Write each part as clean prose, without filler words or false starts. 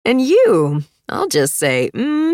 And you, I'll just say,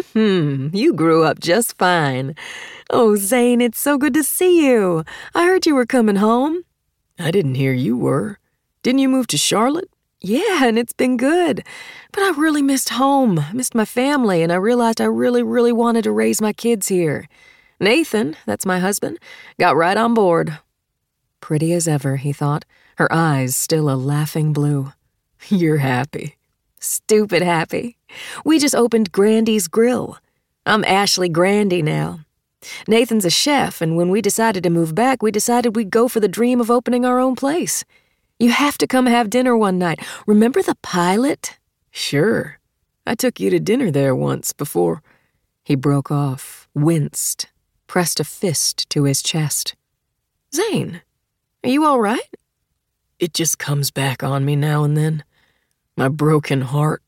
you grew up just fine. Oh, Zane, it's so good to see you. I heard you were coming home. I didn't hear you were. Didn't you move to Charlotte? Yeah, and it's been good. But I really missed home, missed my family, and I realized I really, really wanted to raise my kids here. Nathan, that's my husband, got right on board. Pretty as ever, he thought, her eyes still a laughing blue. You're happy. Stupid happy. We just opened Grandy's Grill. I'm Ashley Grandy now. Nathan's a chef, and when we decided to move back, we decided we'd go for the dream of opening our own place. You have to come have dinner one night. Remember the pilot? Sure. I took you to dinner there once before. He broke off, winced, pressed a fist to his chest. Zane, are you all right? It just comes back on me now and then. My broken heart.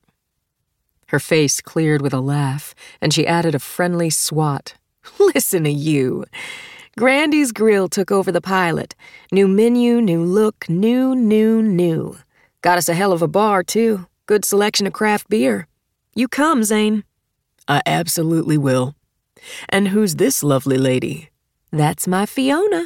Her face cleared with a laugh, and she added a friendly swat. Listen to you. Grandy's Grill took over the pilot. New menu, new look, new. Got us a hell of a bar, too. Good selection of craft beer. You come, Zane. I absolutely will. And who's this lovely lady? That's my Fiona.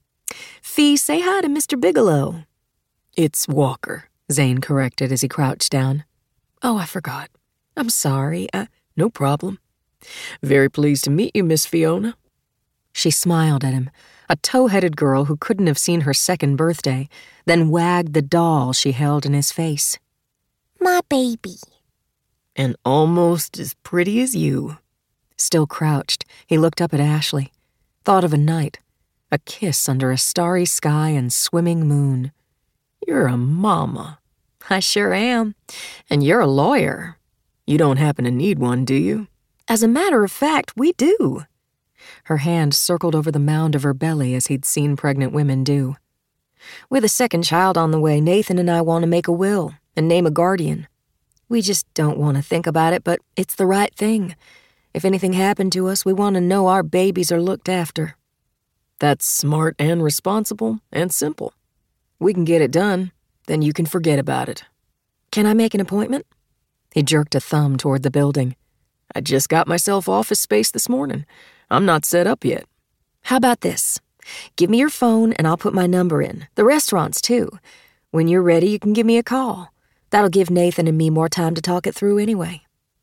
Fee, say hi to Mr. Bigelow. It's Walker, Zane corrected as he crouched down. Oh, I forgot. I'm sorry. No problem. Very pleased to meet you, Miss Fiona. She smiled at him, a tow-headed girl who couldn't have seen her second birthday, then wagged the doll she held in his face. My baby. And almost as pretty as you. Still crouched, he looked up at Ashley, thought of a night, a kiss under a starry sky and swimming moon. You're a mama. I sure am. And you're a lawyer. You don't happen to need one, do you? As a matter of fact, we do. Her hand circled over the mound of her belly as he'd seen pregnant women do. With a second child on the way, Nathan and I want to make a will and name a guardian. We just don't want to think about it, but it's the right thing. If anything happened to us, we want to know our babies are looked after. That's smart and responsible and simple. We can get it done, then you can forget about it. Can I make an appointment? He jerked a thumb toward the building. I just got myself office space this morning. I'm not set up yet. How about this? Give me your phone and I'll put my number in. The restaurant's too. When you're ready, you can give me a call. That'll give Nathan and me more time to talk it through anyway.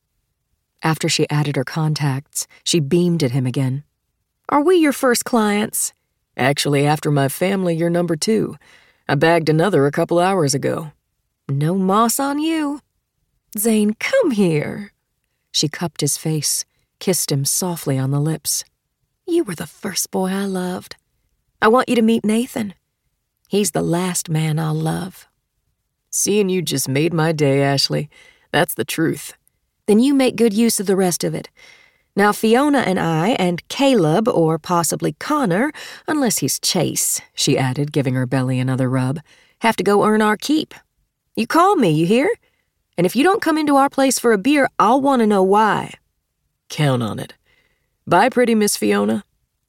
After she added her contacts, she beamed at him again. Are we your first clients? Actually, after my family, you're number 2. I bagged another a couple hours ago. No moss on you. Zane, come here. She cupped his face, kissed him softly on the lips. You were the first boy I loved. I want you to meet Nathan. He's the last man I'll love. Seeing you just made my day, Ashley. That's the truth. Then you make good use of the rest of it. Now Fiona and I, and Caleb, or possibly Connor, unless he's Chase, she added, giving her belly another rub, have to go earn our keep. You call me, you hear? And if you don't come into our place for a beer, I'll want to know why. Count on it. Bye, pretty Miss Fiona.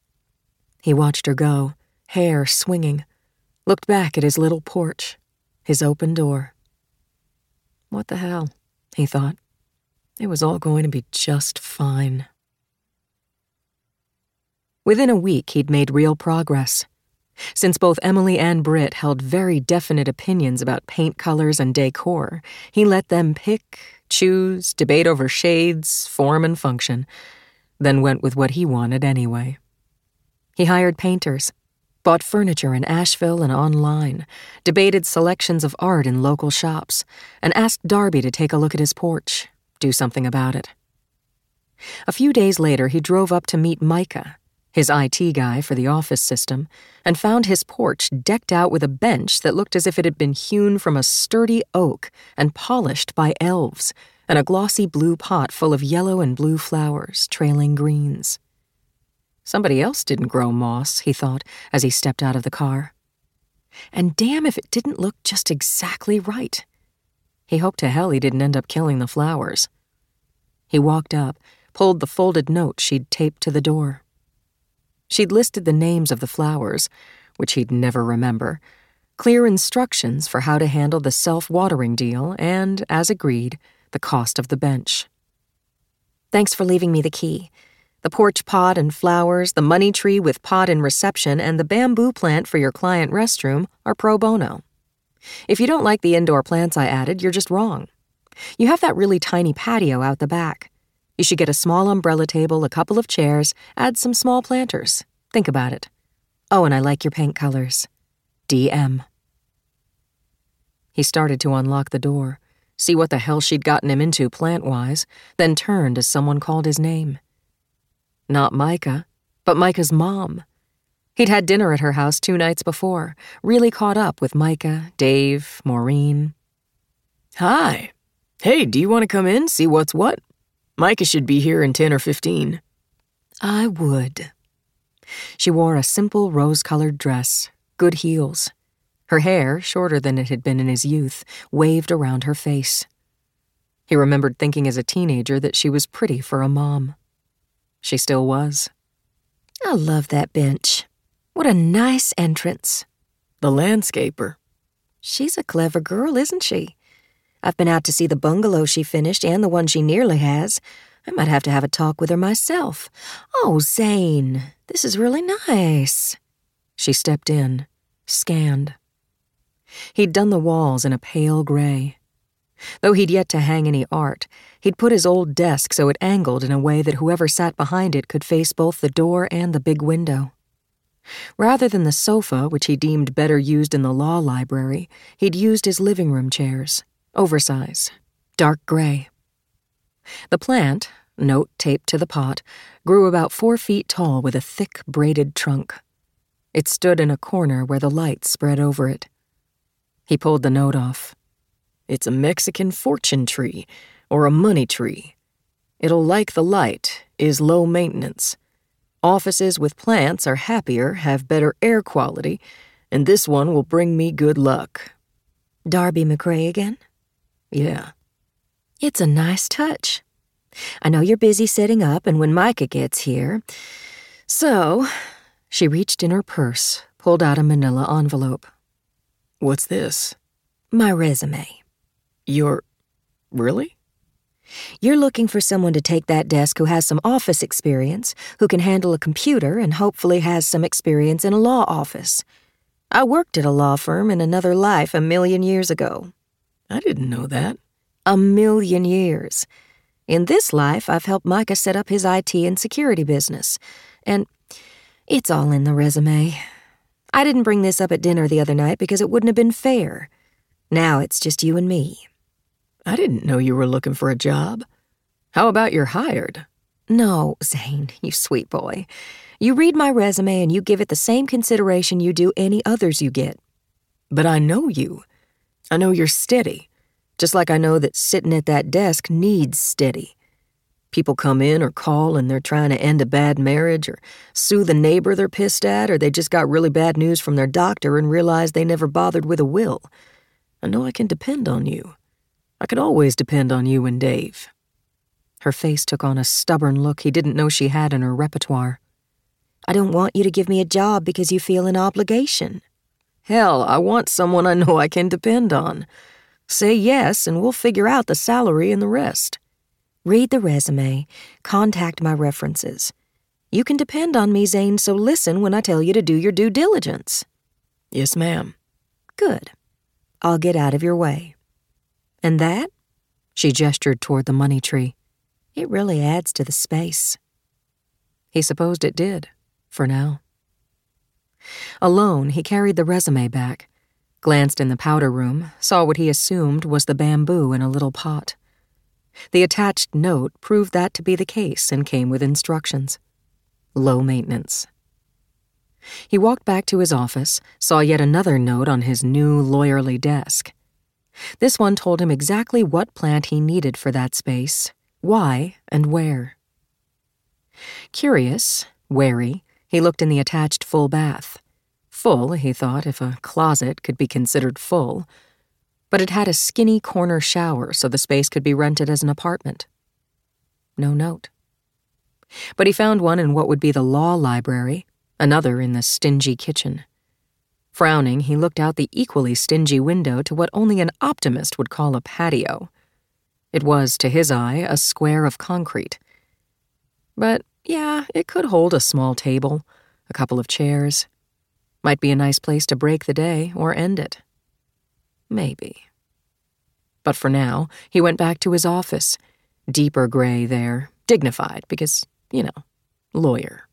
He watched her go, hair swinging, looked back at his little porch, his open door. What the hell, he thought. It was all going to be just fine. Within a week, he'd made real progress. Since both Emily and Britt held very definite opinions about paint colors and decor, he let them pick, choose, debate over shades, form, and function, then went with what he wanted anyway. He hired painters, bought furniture in Asheville and online, debated selections of art in local shops, and asked Darby to take a look at his porch, do something about it. A few days later, he drove up to meet Micah, his IT guy for the office system, and found his porch decked out with a bench that looked as if it had been hewn from a sturdy oak and polished by elves, and a glossy blue pot full of yellow and blue flowers, trailing greens. Somebody else didn't grow moss, he thought, as he stepped out of the car. And damn if it didn't look just exactly right. He hoped to hell he didn't end up killing the flowers. He walked up, pulled the folded note she'd taped to the door. She'd listed the names of the flowers, which he'd never remember, clear instructions for how to handle the self-watering deal, and, as agreed, the cost of the bench. "Thanks for leaving me the key. The porch pot and flowers, the money tree with pot in reception, and the bamboo plant for your client restroom are pro bono. If you don't like the indoor plants I added, you're just wrong. You have that really tiny patio out the back. You should get a small umbrella table, a couple of chairs, add some small planters. Think about it. Oh, and I like your paint colors. DM." He started to unlock the door, see what the hell she'd gotten him into plant-wise, then turned as someone called his name. Not Micah, but Micah's mom. He'd had dinner at her house 2 nights before, really caught up with Micah, Dave, Maureen. "Hi. Hey, do you want to come in, see what's what? Micah should be here in 10 or 15. "I would." She wore a simple rose-colored dress, good heels. Her hair, shorter than it had been in his youth, waved around her face. He remembered thinking as a teenager that she was pretty for a mom. She still was. "I love that bench. What a nice entrance." "The landscaper." "She's a clever girl, isn't she? I've been out to see the bungalow she finished and the one she nearly has. I might have to have a talk with her myself. Oh, Zane, this is really nice." She stepped in, scanned. He'd done the walls in a pale gray. Though he'd yet to hang any art, he'd put his old desk so it angled in a way that whoever sat behind it could face both the door and the big window. Rather than the sofa, which he deemed better used in the law library, he'd used his living room chairs, oversize, dark gray. The plant, note taped to the pot, grew about 4 feet tall with a thick, braided trunk. It stood in a corner where the light spread over it. He pulled the note off. "It's a Mexican fortune tree, or a money tree. It'll like the light, is low maintenance. Offices with plants are happier, have better air quality, and this one will bring me good luck." "Darby McRae again?" "Yeah." "It's a nice touch. I know you're busy setting up and when Micah gets here. So," she reached in her purse, pulled out a manila envelope. "What's this?" "My resume." Really? You're looking for someone to take that desk who has some office experience, who can handle a computer, and hopefully has some experience in a law office. I worked at a law firm in another life 1,000,000 years ago." "I didn't know that." 1,000,000 years. In this life, I've helped Micah set up his IT and security business. And it's all in the resume. I didn't bring this up at dinner the other night because it wouldn't have been fair. Now it's just you and me." "I didn't know you were looking for a job. How about you're hired?" "No, Zane, you sweet boy. You read my resume and you give it the same consideration you do any others you get." "But I know you. I know you're steady. Just like I know that sitting at that desk needs steady. People come in or call and they're trying to end a bad marriage or sue the neighbor they're pissed at, or they just got really bad news from their doctor and realized they never bothered with a will. I know I can depend on you. I could always depend on you and Dave." Her face took on a stubborn look he didn't know she had in her repertoire. "I don't want you to give me a job because you feel an obligation." "Hell, I want someone I know I can depend on. Say yes, and we'll figure out the salary and the rest." "Read the resume. Contact my references. You can depend on me, Zane, so listen when I tell you to do your due diligence." "Yes, ma'am." "Good. I'll get out of your way. And that?" She gestured toward the money tree. "It really adds to the space." He supposed it did, for now. Alone, he carried the resume back, glanced in the powder room, saw what he assumed was the bamboo in a little pot. The attached note proved that to be the case and came with instructions. Low maintenance. He walked back to his office, saw yet another note on his new lawyerly desk. This one told him exactly what plant he needed for that space, why, and where. Curious, wary, he looked in the attached full bath. Full, he thought, if a closet could be considered full. But it had a skinny corner shower so the space could be rented as an apartment. No note. But he found one in what would be the law library, another in the stingy kitchen. Frowning, he looked out the equally stingy window to what only an optimist would call a patio. It was, to his eye, a square of concrete. But, yeah, it could hold a small table, a couple of chairs. Might be a nice place to break the day or end it. Maybe. But for now, he went back to his office. Deeper gray there, dignified because, lawyer.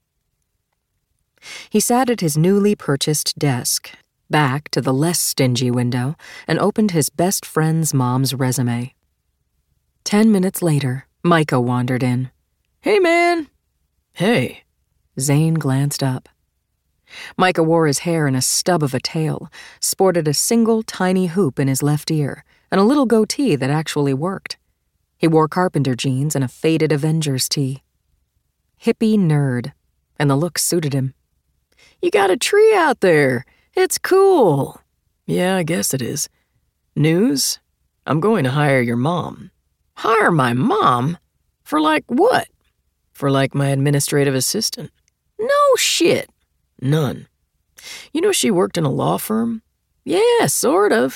He sat at his newly purchased desk, back to the less stingy window, and opened his best friend's mom's resume. 10 minutes later, Micah wandered in. "Hey, man." "Hey." Zane glanced up. Micah wore his hair in a stub of a tail, sported a single tiny hoop in his left ear, and a little goatee that actually worked. He wore carpenter jeans and a faded Avengers tee. Hippie nerd, and the look suited him. "You got a tree out there. It's cool." "Yeah, I guess it is. News? I'm going to hire your mom." "Hire my mom? For what?" "For my administrative assistant." "No shit." "None. You know she worked in a law firm?" "Yeah, sort of."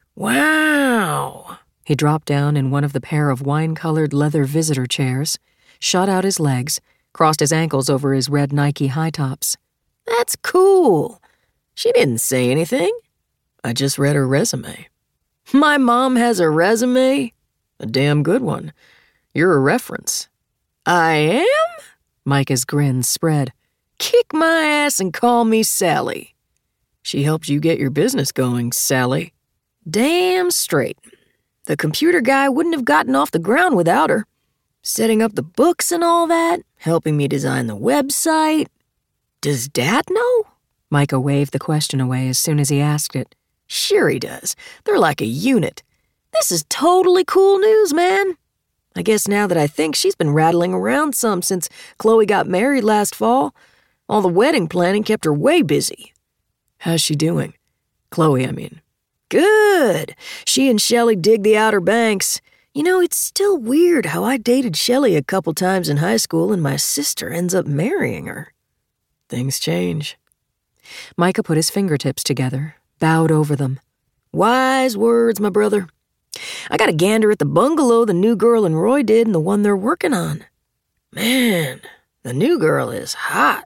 "Wow." He dropped down in one of the pair of wine-colored leather visitor chairs, shot out his legs, crossed his ankles over his red Nike high tops. "That's cool. She didn't say anything." "I just read her resume." "My mom has a resume?" "A damn good one. You're a reference." "I am?" Micah's grin spread. "Kick my ass and call me Sally." "She helped you get your business going, Sally." "Damn straight. The computer guy wouldn't have gotten off the ground without her. Setting up the books and all that, helping me design the website. Does Dad know?" Micah waved the question away as soon as he asked it. "Sure he does. They're like a unit. This is totally cool news, man. I guess now that I think, she's been rattling around some since Chloe got married last fall. All the wedding planning kept her way busy." "How's she doing? Chloe, I mean." "Good. She and Shelley dig the Outer Banks. It's still weird how I dated Shelley a couple times in high school and my sister ends up marrying her." "Things change." Micah put his fingertips together, bowed over them. "Wise words, my brother. I got a gander at the bungalow the new girl and Roy did and the one they're working on. Man, the new girl is hot."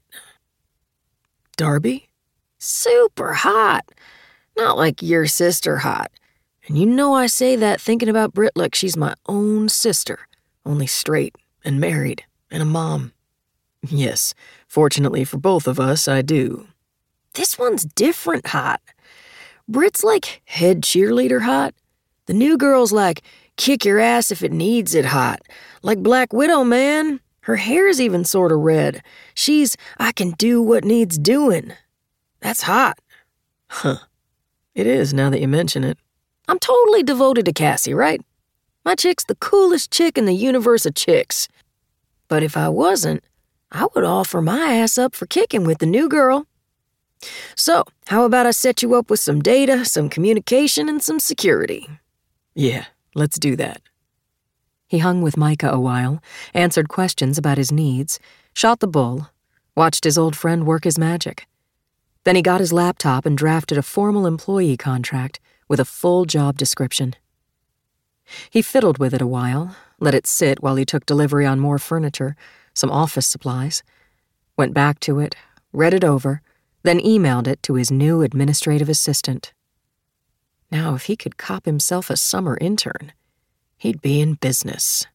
"Darby?" "Super hot. Not like your sister hot. And I say that thinking about Britt like she's my own sister, only straight and married and a mom." "Yes, fortunately for both of us, I do." "This one's different hot. Britt's like head cheerleader hot. The new girl's like kick your ass if it needs it hot. Like Black Widow, man. Her hair's even sort of red. She's I can do what needs doing. That's hot." "Huh. It is, now that you mention it." "I'm totally devoted to Cassie, right? My chick's the coolest chick in the universe of chicks. But if I wasn't, I would offer my ass up for kicking with the new girl. So, how about I set you up with some data, some communication, and some security?" "Yeah, let's do that." He hung with Micah a while, answered questions about his needs, shot the bull, watched his old friend work his magic. Then he got his laptop and drafted a formal employee contract with a full job description. He fiddled with it a while, let it sit while he took delivery on more furniture, some office supplies, went back to it, read it over, then emailed it to his new administrative assistant. Now, if he could cop himself a summer intern, he'd be in business.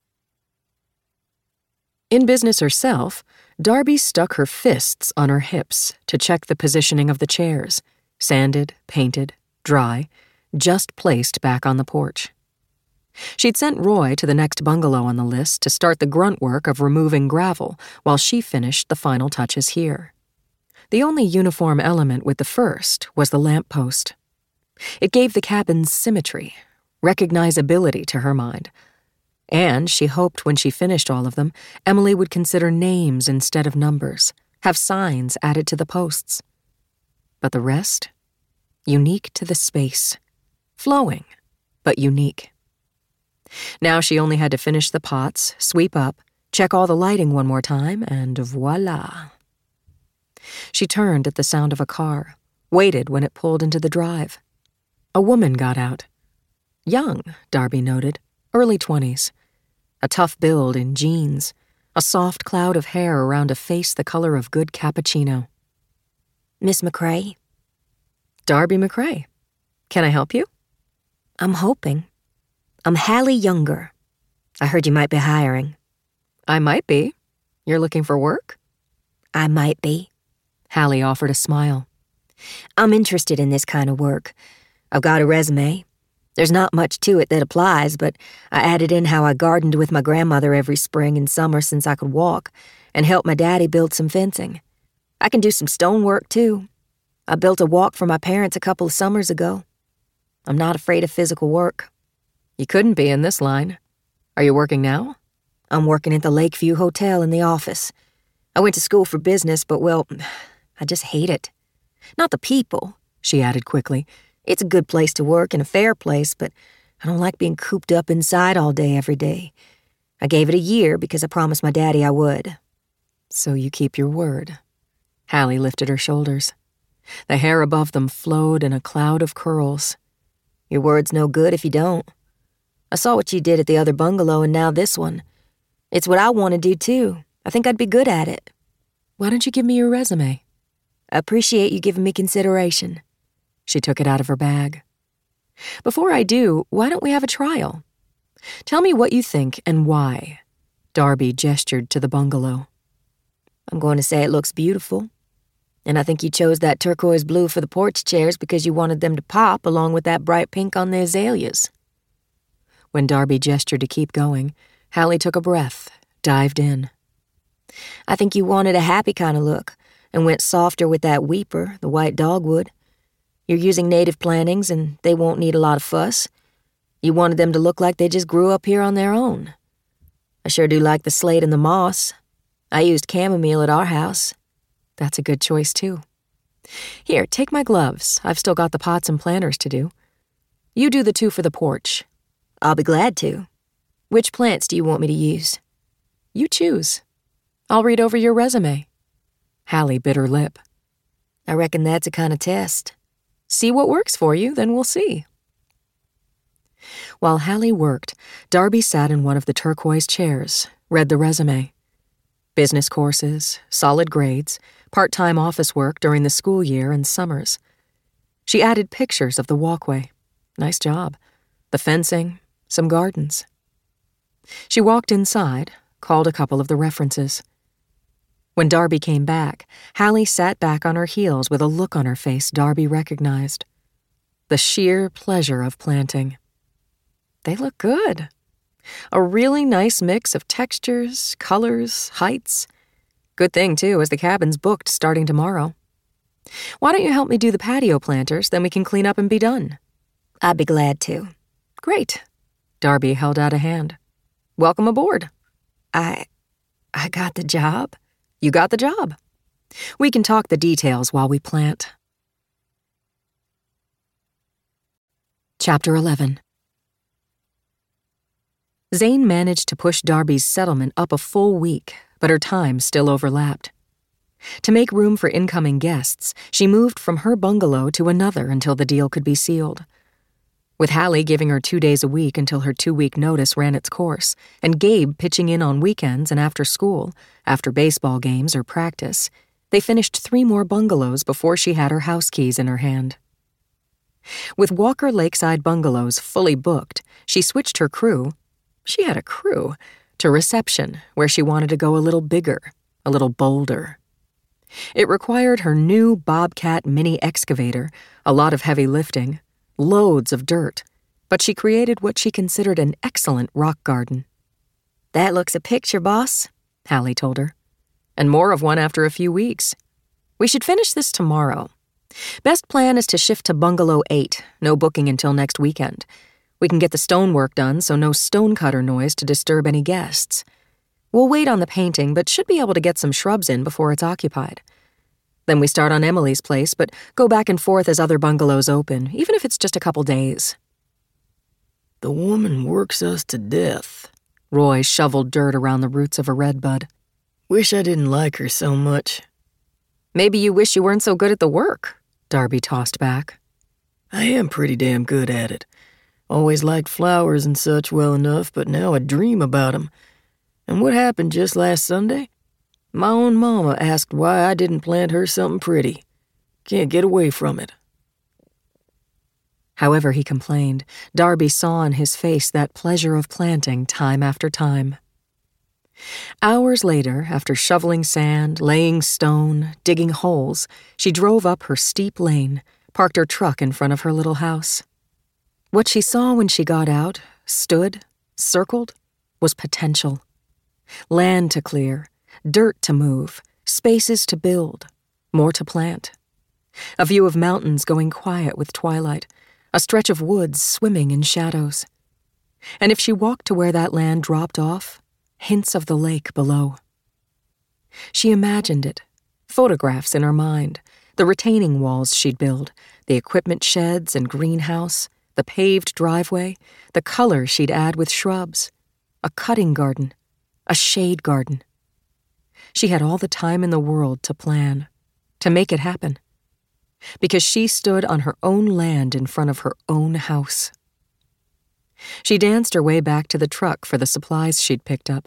In business herself, Darby stuck her fists on her hips to check the positioning of the chairs, sanded, painted, dry, just placed back on the porch. She'd sent Roy to the next bungalow on the list to start the grunt work of removing gravel while she finished the final touches here. The only uniform element with the first was the lamppost. It gave the cabin symmetry, recognizability to her mind. And she hoped when she finished all of them, Emily would consider names instead of numbers, have signs added to the posts. But the rest? Unique to the space. Flowing, but unique. Now she only had to finish the pots, sweep up, check all the lighting one more time, and voila. She turned at the sound of a car, waited when it pulled into the drive. A woman got out. Young, Darby noted, early 20s. A tough build in jeans, a soft cloud of hair around a face the color of good cappuccino. Miss McCrae? Darby McCrae. Can I help you? I'm hoping. I'm Hallie Younger. I heard you might be hiring. I might be. You're looking for work? I might be. Hallie offered a smile. I'm interested in this kind of work. I've got a resume. There's not much to it that applies, but I added in how I gardened with my grandmother every spring and summer since I could walk, and helped my daddy build some fencing. I can do some stonework, too. I built a walk for my parents a couple of summers ago. I'm not afraid of physical work. You couldn't be in this line. Are you working now? I'm working at the Lakeview Hotel in the office. I went to school for business, but, well, I just hate it. Not the people, she added quickly. It's a good place to work and a fair place, but I don't like being cooped up inside all day every day. I gave it a year because I promised my daddy I would. So you keep your word. Hallie lifted her shoulders. The hair above them flowed in a cloud of curls. Your word's no good if you don't. I saw what you did at the other bungalow and now this one. It's what I want to do, too. I think I'd be good at it. Why don't you give me your resume? I appreciate you giving me consideration. She took it out of her bag. Before I do, why don't we have a trial? Tell me what you think and why. Darby gestured to the bungalow. I'm going to say it looks beautiful. And I think you chose that turquoise blue for the porch chairs because you wanted them to pop along with that bright pink on the azaleas. When Darby gestured to keep going, Hallie took a breath, dived in. I think you wanted a happy kind of look and went softer with that weeper, the white dogwood. You're using native plantings and they won't need a lot of fuss. You wanted them to look like they just grew up here on their own. I sure do like the slate and the moss. I used chamomile at our house. That's a good choice, too. Here, take my gloves. I've still got the pots and planters to do. You do the 2 for the porch. I'll be glad to. Which plants do you want me to use? You choose. I'll read over your resume. Hallie bit her lip. I reckon that's a kind of test. See what works for you, then we'll see. While Hallie worked, Darby sat in one of the turquoise chairs, read the resume. Business courses, solid grades, part-time office work during the school year and summers. She added pictures of the walkway. Nice job. The fencing, some gardens. She walked inside, called a couple of the references. When Darby came back, Hallie sat back on her heels with a look on her face Darby recognized. The sheer pleasure of planting. They look good. A really nice mix of textures, colors, heights. Good thing, too, as the cabin's booked starting tomorrow. Why don't you help me do the patio planters, then we can clean up and be done? I'd be glad to. Great. Darby held out a hand. Welcome aboard. I got the job? You got the job. We can talk the details while we plant. Chapter 11. Zane managed to push Darby's settlement up a full week, but her time still overlapped. To make room for incoming guests, she moved from her bungalow to another until the deal could be sealed. With Hallie giving her 2 days a week until her 2-week notice ran its course, and Gabe pitching in on weekends and after school, after baseball games or practice, they finished 3 more bungalows before she had her house keys in her hand. With Walker Lakeside Bungalows fully booked, she switched her crew — she had a crew — to reception, where she wanted to go a little bigger, a little bolder. It required her new Bobcat mini excavator, a lot of heavy lifting, loads of dirt, but she created what she considered an excellent rock garden. That looks a picture, boss, Hallie told her. And more of one after a few weeks. We should finish this tomorrow. Best plan is to shift to Bungalow 8, no booking until next weekend. We can get the stonework done so no stonecutter noise to disturb any guests. We'll wait on the painting, but should be able to get some shrubs in before it's occupied. Then we start on Emily's place, but go back and forth as other bungalows open, even if it's just a couple days. The woman works us to death. Roy shoveled dirt around the roots of a redbud. Wish I didn't like her so much. Maybe you wish you weren't so good at the work, Darby tossed back. I am pretty damn good at it. Always liked flowers and such well enough, but now I dream about 'em. And what happened just last Sunday? My own mama asked why I didn't plant her something pretty. Can't get away from it. However he complained, Darby saw in his face that pleasure of planting time after time. Hours later, after shoveling sand, laying stone, digging holes, she drove up her steep lane, parked her truck in front of her little house. What she saw when she got out, stood, circled, was potential. Land to clear, dirt to move, spaces to build, more to plant. A view of mountains going quiet with twilight, a stretch of woods swimming in shadows. And if she walked to where that land dropped off, hints of the lake below. She imagined it, photographs in her mind, the retaining walls she'd build, the equipment sheds and greenhouse, the paved driveway, the color she'd add with shrubs, a cutting garden, a shade garden. She had all the time in the world to plan, to make it happen, because she stood on her own land in front of her own house. She danced her way back to the truck for the supplies she'd picked up.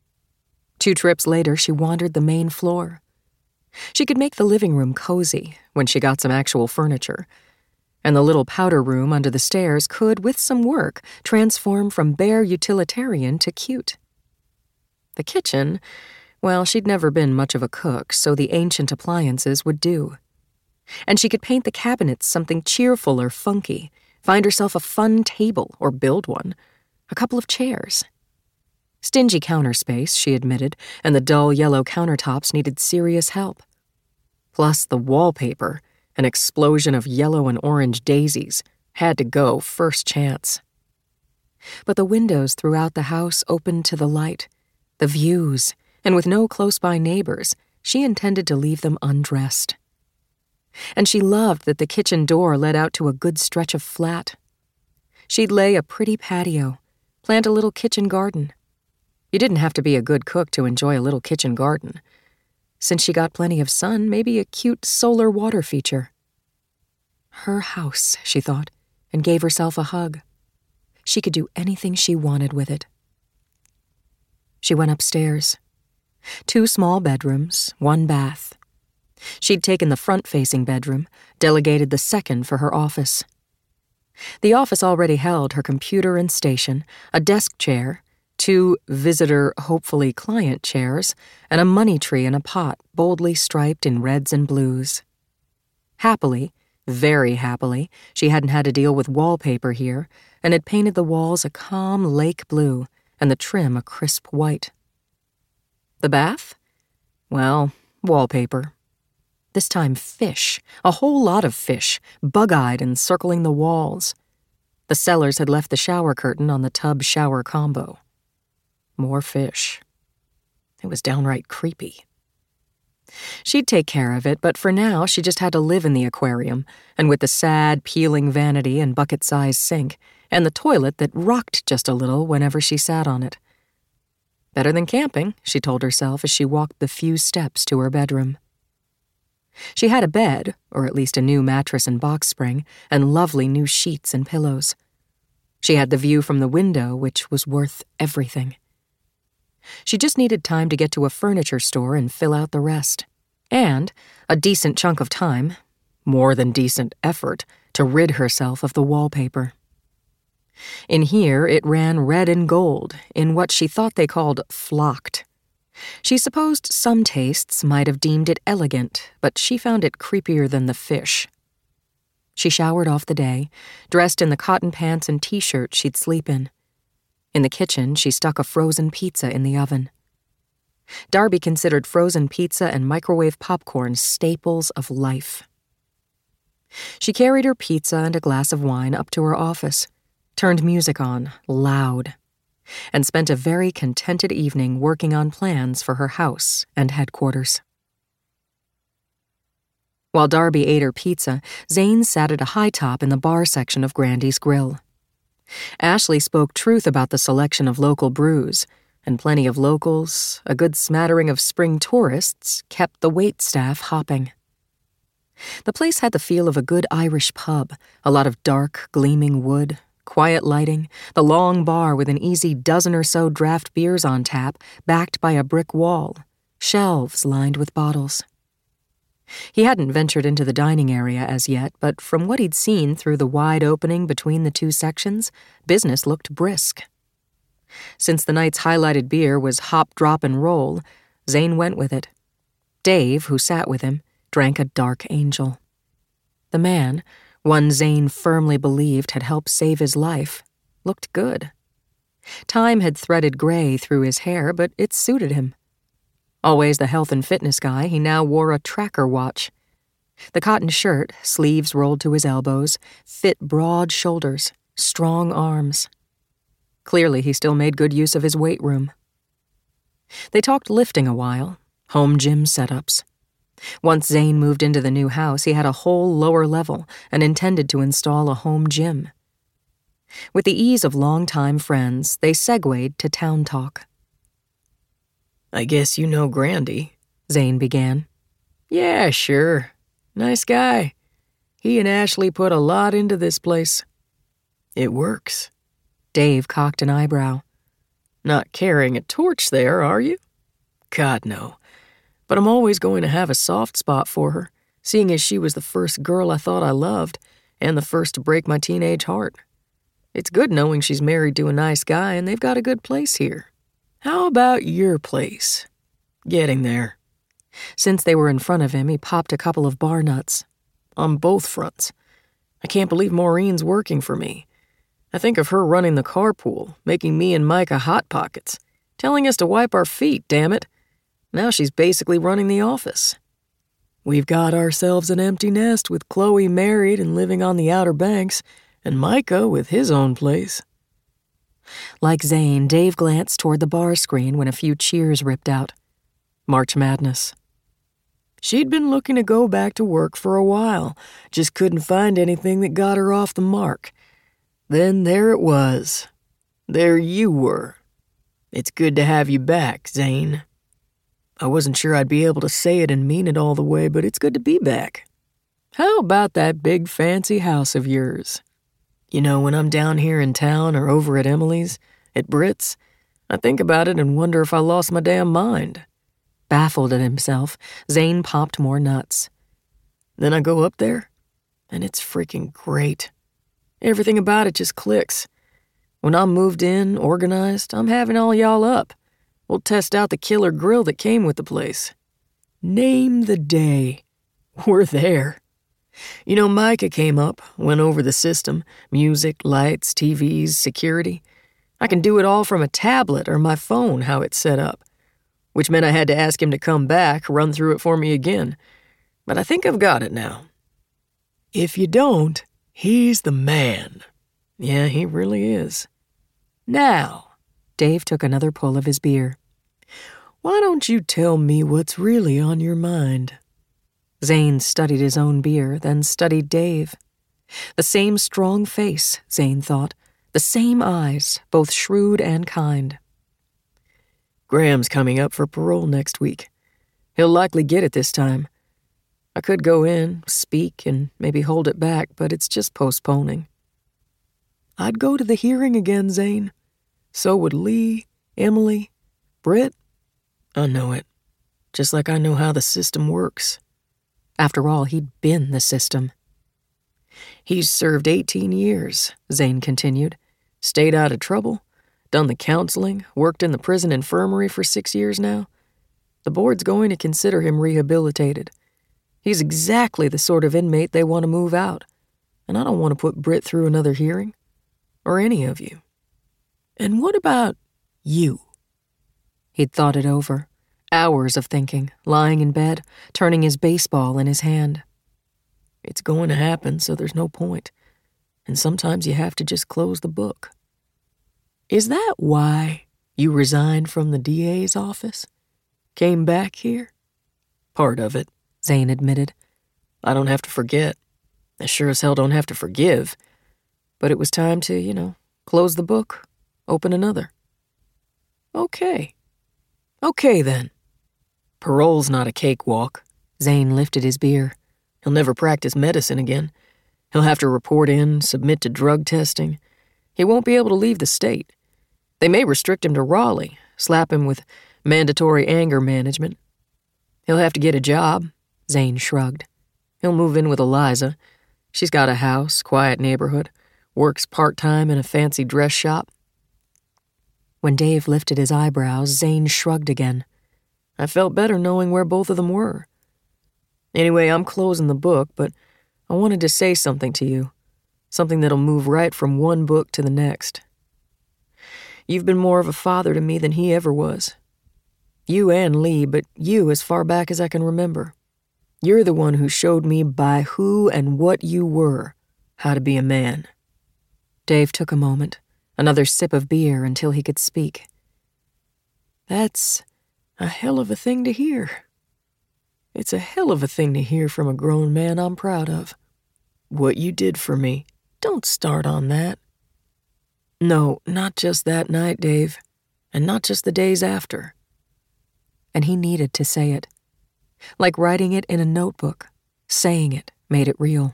2 trips later, she wandered the main floor. She could make the living room cozy when she got some actual furniture, and the little powder room under the stairs could, with some work, transform from bare utilitarian to cute. The kitchen, well, she'd never been much of a cook, so the ancient appliances would do. And she could paint the cabinets something cheerful or funky, find herself a fun table or build one, a couple of chairs. Stingy counter space, she admitted, and the dull yellow countertops needed serious help. Plus the wallpaper, an explosion of yellow and orange daisies, had to go first chance. But the windows throughout the house opened to the light, the views, and with no close-by neighbors, she intended to leave them undressed. And she loved that the kitchen door led out to a good stretch of flat. She'd lay a pretty patio, plant a little kitchen garden. You didn't have to be a good cook to enjoy a little kitchen garden. Since she got plenty of sun, maybe a cute solar water feature. Her house, she thought, and gave herself a hug. She could do anything she wanted with it. She went upstairs. 2 small bedrooms, 1 bath. She'd taken the front-facing bedroom, delegated the second for her office. The office already held her computer and station, a desk chair, 2 visitor, hopefully client chairs, and a money tree in a pot boldly striped in reds and blues. Happily, very happily, she hadn't had to deal with wallpaper here and had painted the walls a calm lake blue and the trim a crisp white. The bath? Well, wallpaper. This time fish, a whole lot of fish, bug-eyed and circling the walls. The sellers had left the shower curtain on the tub-shower combo. More fish. It was downright creepy. She'd take care of it, but for now she just had to live in the aquarium, and with the sad, peeling vanity and bucket-sized sink, and the toilet that rocked just a little whenever she sat on it. Better than camping, she told herself as she walked the few steps to her bedroom. She had a bed, or at least a new mattress and box spring, and lovely new sheets and pillows. She had the view from the window, which was worth everything. She just needed time to get to a furniture store and fill out the rest. And a decent chunk of time, more than decent effort, to rid herself of the wallpaper. In here, it ran red and gold, in what she thought they called flocked. She supposed some tastes might have deemed it elegant, but she found it creepier than the fish. She showered off the day, dressed in the cotton pants and t-shirt she'd sleep in. In the kitchen, she stuck a frozen pizza in the oven. Darby considered frozen pizza and microwave popcorn staples of life. She carried her pizza and a glass of wine up to her office, turned music on, loud, and spent a very contented evening working on plans for her house and headquarters. While Darby ate her pizza, Zane sat at a high top in the bar section of Grandy's Grill. Ashley spoke truth about the selection of local brews, and plenty of locals, a good smattering of spring tourists, kept the wait staff hopping. The place had the feel of a good Irish pub, a lot of dark, gleaming wood, Quiet lighting, the long bar with an easy dozen or so draft beers on tap, backed by a brick wall, shelves lined with bottles. He hadn't ventured into the dining area as yet, but from what he'd seen through the wide opening between the two sections, business looked brisk. Since the night's highlighted beer was hop, drop, and roll, Zane went with it. Dave, who sat with him, drank a Dark Angel. The man, one Zane firmly believed had helped save his life, looked good. Time had threaded gray through his hair, but it suited him. Always the health and fitness guy, he now wore a tracker watch. The cotton shirt, sleeves rolled to his elbows, fit broad shoulders, strong arms. Clearly, he still made good use of his weight room. They talked lifting a while, home gym setups. Once Zane moved into the new house, he had a whole lower level and intended to install a home gym. With the ease of longtime friends, they segued to town talk. I guess you know Grandy, Zane began. Yeah, sure. Nice guy. He and Ashley put a lot into this place. It works. Dave cocked an eyebrow. Not carrying a torch there, are you? God, no. But I'm always going to have a soft spot for her, seeing as she was the first girl I thought I loved, and the first to break my teenage heart. It's good knowing she's married to a nice guy and they've got a good place here. How about your place? Getting there. Since they were in front of him, he popped a couple of bar nuts. On both fronts. I can't believe Maureen's working for me. I think of her running the carpool, making me and Micah hot pockets, telling us to wipe our feet, damn it. Now she's basically running the office. We've got ourselves an empty nest with Chloe married and living on the Outer Banks, and Micah with his own place. Like Zane, Dave glanced toward the bar screen when a few cheers ripped out. March Madness. She'd been looking to go back to work for a while, just couldn't find anything that got her off the mark. Then there it was. There you were. It's good to have you back, Zane. I wasn't sure I'd be able to say it and mean it all the way, but it's good to be back. How about that big fancy house of yours? You know, when I'm down here in town or over at Emily's, at Britt's, I think about it and wonder if I lost my damn mind. Baffled at himself, Zane popped more nuts. Then I go up there, and it's freaking great. Everything about it just clicks. When I'm moved in, organized, I'm having all y'all up. We'll test out the killer grill that came with the place. Name the day. We're there. You know, Micah came up, went over the system, music, lights, TVs, security. I can do it all from a tablet or my phone, how it's set up. Which meant I had to ask him to come back, run through it for me again. But I think I've got it now. If you don't, he's the man. Yeah, he really is. Now, Dave took another pull of his beer. Why don't you tell me what's really on your mind? Zane studied his own beer, then studied Dave. The same strong face, Zane thought. The same eyes, both shrewd and kind. Graham's coming up for parole next week. He'll likely get it this time. I could go in, speak, and maybe hold it back, but it's just postponing. I'd go to the hearing again, Zane. So would Lee, Emily, Britt. I know it. Just like I know how the system works. After all, he'd been the system. He's served 18 years, Zane continued. Stayed out of trouble, done the counseling, worked in the prison infirmary for 6 years now. The board's going to consider him rehabilitated. He's exactly the sort of inmate they want to move out, and I don't want to put Britt through another hearing. Or any of you. And what about you? He'd thought it over. Hours of thinking, lying in bed, turning his baseball in his hand. It's going to happen, so there's no point. And sometimes you have to just close the book. Is that why you resigned from the DA's office? Came back here? Part of it, Zane admitted. I don't have to forget. I sure as hell don't have to forgive. But it was time to, close the book, open another. Okay then. Parole's not a cakewalk. Zane lifted his beer. He'll never practice medicine again. He'll have to report in, submit to drug testing. He won't be able to leave the state. They may restrict him to Raleigh, slap him with mandatory anger management. He'll have to get a job, Zane shrugged. He'll move in with Eliza. She's got a house, quiet neighborhood, works part-time in a fancy dress shop. When Dave lifted his eyebrows, Zane shrugged again. I felt better knowing where both of them were. Anyway, I'm closing the book, but I wanted to say something to you. Something that'll move right from one book to the next. You've been more of a father to me than he ever was. You and Lee, but you as far back as I can remember. You're the one who showed me by who and what you were how to be a man. Dave took a moment, another sip of beer until he could speak. That's a hell of a thing to hear. It's a hell of a thing to hear from a grown man I'm proud of. What you did for me. Don't start on that. No, not just that night, Dave, and not just the days after. And he needed to say it. Like writing it in a notebook, saying it made it real.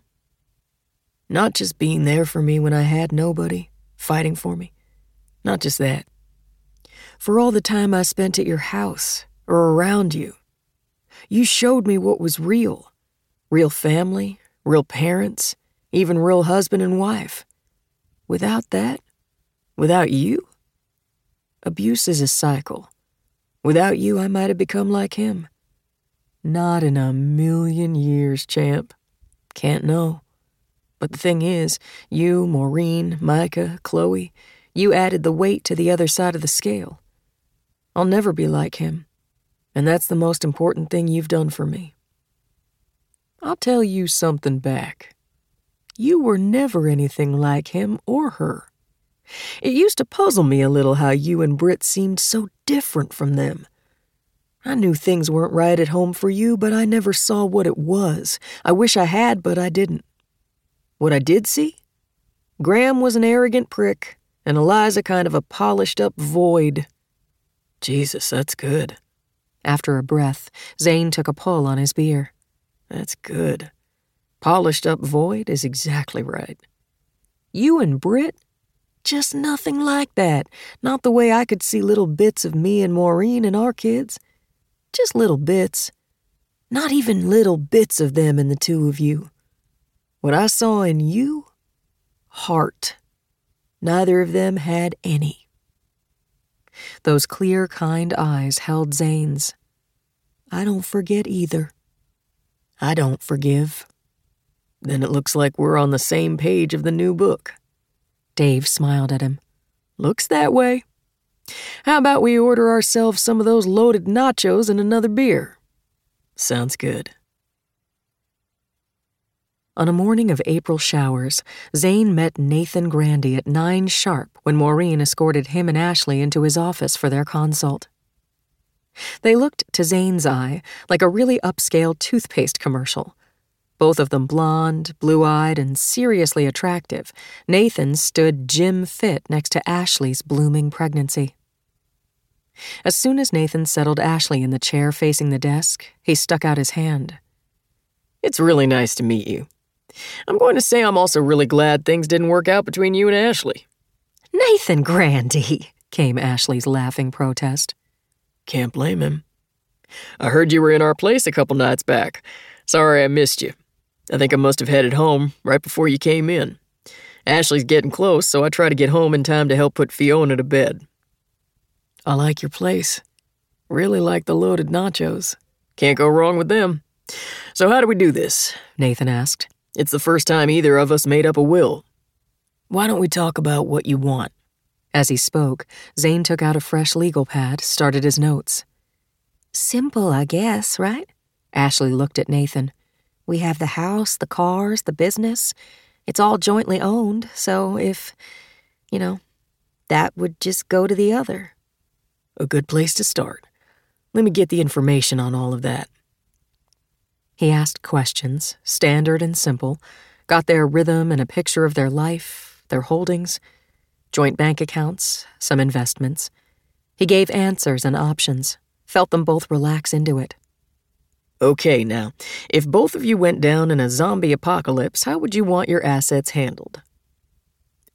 Not just being there for me when I had nobody, fighting for me. Not just that. For all the time I spent at your house or around you. You showed me what was real. Real family, real parents, even real husband and wife. Without that, without you, abuse is a cycle. Without you, I might have become like him. Not in a million years, champ. Can't know. But the thing is, you, Maureen, Micah, Chloe, you added the weight to the other side of the scale. I'll never be like him. And that's the most important thing you've done for me. I'll tell you something back. You were never anything like him or her. It used to puzzle me a little how you and Britt seemed so different from them. I knew things weren't right at home for you, but I never saw what it was. I wish I had, but I didn't. What I did see? Graham was an arrogant prick, and Eliza kind of a polished-up void. Jesus, that's good. After a breath, Zane took a pull on his beer. That's good. Polished-up void is exactly right. You and Britt? Just nothing like that. Not the way I could see little bits of me and Maureen and our kids. Just little bits. Not even little bits of them in the two of you. What I saw in you? Heart. Neither of them had any. Those clear, kind eyes held Zane's. I don't forget either. I don't forgive. Then it looks like we're on the same page of the new book. Dave smiled at him. Looks that way. How about we order ourselves some of those loaded nachos and another beer? Sounds good. On a morning of April showers, Zane met Nathan Grandy at 9 sharp when Maureen escorted him and Ashley into his office for their consult. They looked, to Zane's eye, like a really upscale toothpaste commercial. Both of them blonde, blue-eyed, and seriously attractive, Nathan stood gym fit next to Ashley's blooming pregnancy. As soon as Nathan settled Ashley in the chair facing the desk, he stuck out his hand. It's really nice to meet you. I'm going to say I'm also really glad things didn't work out between you and Ashley. Nathan Grandy, came Ashley's laughing protest. Can't blame him. I heard you were in our place a couple nights back. Sorry I missed you. I think I must have headed home right before you came in. Ashley's getting close, so I try to get home in time to help put Fiona to bed. I like your place. Really like the loaded nachos. Can't go wrong with them. So how do we do this? Nathan asked. It's the first time either of us made up a will. Why don't we talk about what you want? As he spoke, Zane took out a fresh legal pad, started his notes. Simple, I guess, right? Ashley looked at Nathan. We have the house, the cars, the business. It's all jointly owned, so if, that would just go to the other. A good place to start. Let me get the information on all of that. He asked questions, standard and simple, got their rhythm and a picture of their life, their holdings, joint bank accounts, some investments. He gave answers and options, felt them both relax into it. Okay, now, if both of you went down in a zombie apocalypse, how would you want your assets handled?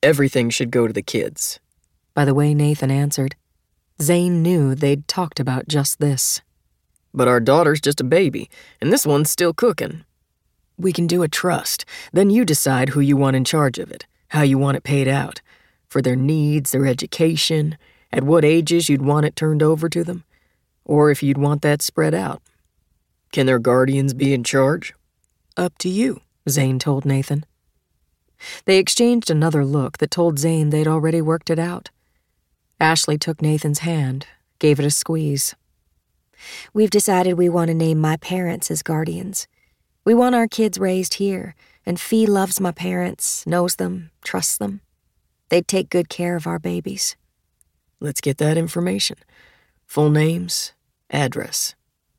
Everything should go to the kids. By the way Nathan answered, Zane knew they'd talked about just this. But our daughter's just a baby, and this one's still cooking. We can do a trust. Then you decide who you want in charge of it, how you want it paid out, for their needs, their education, at what ages you'd want it turned over to them, or if you'd want that spread out. Can their guardians be in charge? Up to you, Zane told Nathan. They exchanged another look that told Zane they'd already worked it out. Ashley took Nathan's hand, gave it a squeeze. We've decided we want to name my parents as guardians. We want our kids raised here, and Fee loves my parents, knows them, trusts them. They'd take good care of our babies. Let's get that information. Full names, address.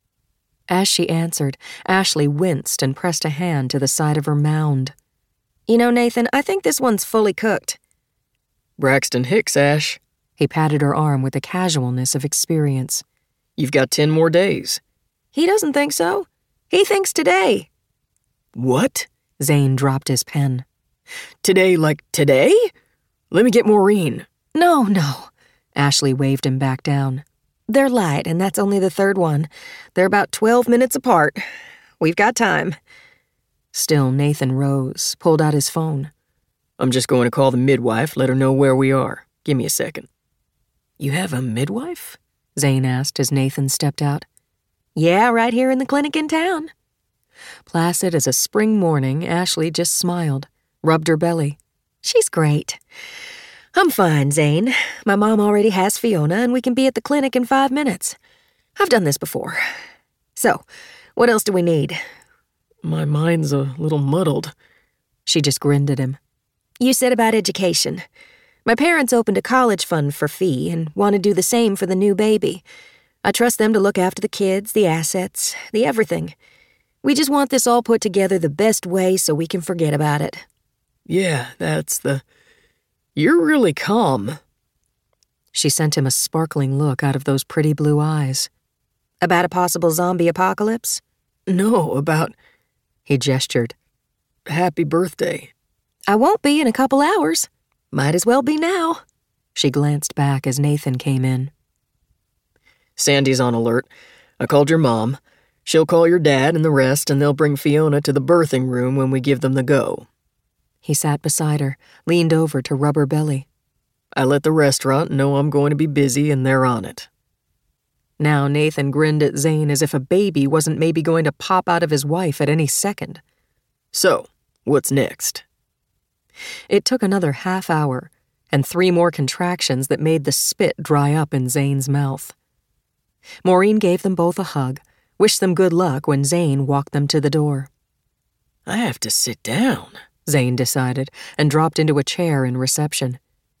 As she answered, Ashley winced and pressed a hand to the side of her mound. You know, Nathan, I think this one's fully cooked. Braxton Hicks, Ash. He patted her arm with the casualness of experience. You've got 10 more days. He doesn't think so. He thinks today. What? Zane dropped his pen. Today like today? Let me get Maureen. No. Ashley waved him back down. They're light, and that's only the third one. They're about 12 minutes apart. We've got time. Still, Nathan rose, pulled out his phone. I'm just going to call the midwife, let her know where we are. Give me a second. You have a midwife? Zane asked as Nathan stepped out. Yeah, right here in the clinic in town. Placid as a spring morning, Ashley just smiled, rubbed her belly. She's great. I'm fine, Zane. My mom already has Fiona, and we can be at the clinic in 5 minutes. I've done this before. So, what else do we need? My mind's a little muddled. She just grinned at him. You said about education. My parents opened a college fund for Fee and want to do the same for the new baby. I trust them to look after the kids, the assets, the everything. We just want this all put together the best way so we can forget about it. Yeah, You're really calm. She sent him a sparkling look out of those pretty blue eyes. About a possible zombie apocalypse? No, about... He gestured. Happy birthday. I won't be in a couple hours. Might as well be now. She glanced back as Nathan came in. Sandy's on alert. I called your mom. She'll call your dad and the rest, and they'll bring Fiona to the birthing room when we give them the go. He sat beside her, leaned over to rub her belly. I let the restaurant know I'm going to be busy, and they're on it. Now Nathan grinned at Zane as if a baby wasn't maybe going to pop out of his wife at any second. So, what's next? It took another half hour, and 3 more contractions that made the spit dry up in Zane's mouth. Maureen gave them both a hug, wished them good luck when Zane walked them to the door. I have to sit down, Zane decided, and dropped into a chair in reception.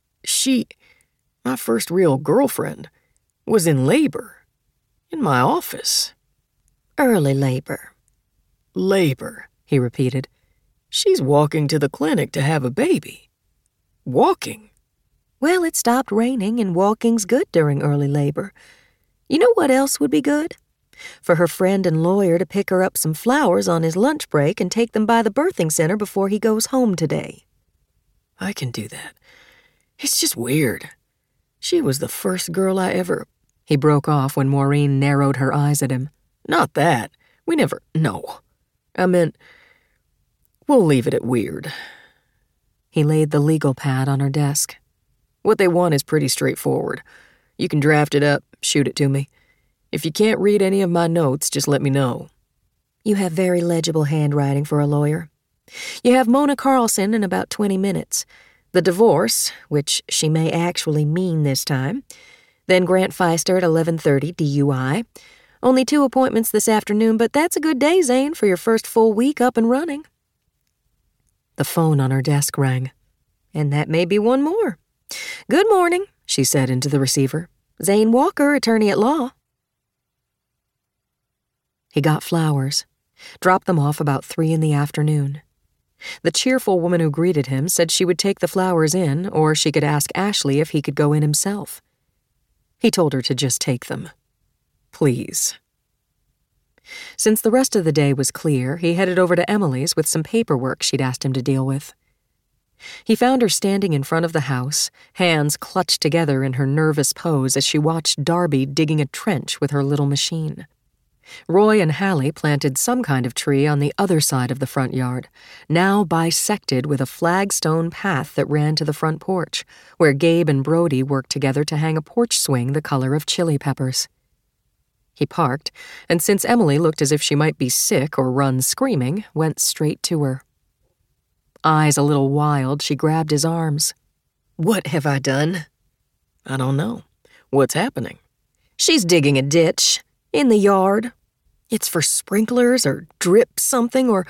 My first real girlfriend, was in labor. In my office. Early labor. Labor, he repeated. She's walking to the clinic to have a baby. Walking. Well, it stopped raining, and walking's good during early labor. You know what else would be good? For her friend and lawyer to pick her up some flowers on his lunch break and take them by the birthing center before he goes home today. I can do that. It's just weird. She was the first girl I ever... He broke off when Maureen narrowed her eyes at him. Not that. We never... No. I meant... We'll leave it at weird. He laid the legal pad on her desk. What they want is pretty straightforward. You can draft it up, shoot it to me. If you can't read any of my notes, just let me know. You have very legible handwriting for a lawyer. You have Mona Carlson in about 20 minutes. The divorce, which she may actually mean this time. Then Grant Feister at 11:30, DUI. Only 2 appointments this afternoon, but that's a good day, Zane, for your first full week up and running. The phone on her desk rang. And that may be one more. Good morning, she said into the receiver. Zane Walker, attorney at law. He got flowers, dropped them off about 3 in the afternoon. The cheerful woman who greeted him said she would take the flowers in, or she could ask Ashley if he could go in himself. He told her to just take them. Please. Since the rest of the day was clear, he headed over to Emily's with some paperwork she'd asked him to deal with. He found her standing in front of the house, hands clutched together in her nervous pose as she watched Darby digging a trench with her little machine. Roy and Hallie planted some kind of tree on the other side of the front yard, now bisected with a flagstone path that ran to the front porch, where Gabe and Brody worked together to hang a porch swing the color of chili peppers. He parked, and since Emily looked as if she might be sick or run screaming, went straight to her. Eyes a little wild, she grabbed his arms. What have I done? I don't know. What's happening? She's digging a ditch. In the yard. It's for sprinklers or drip something or...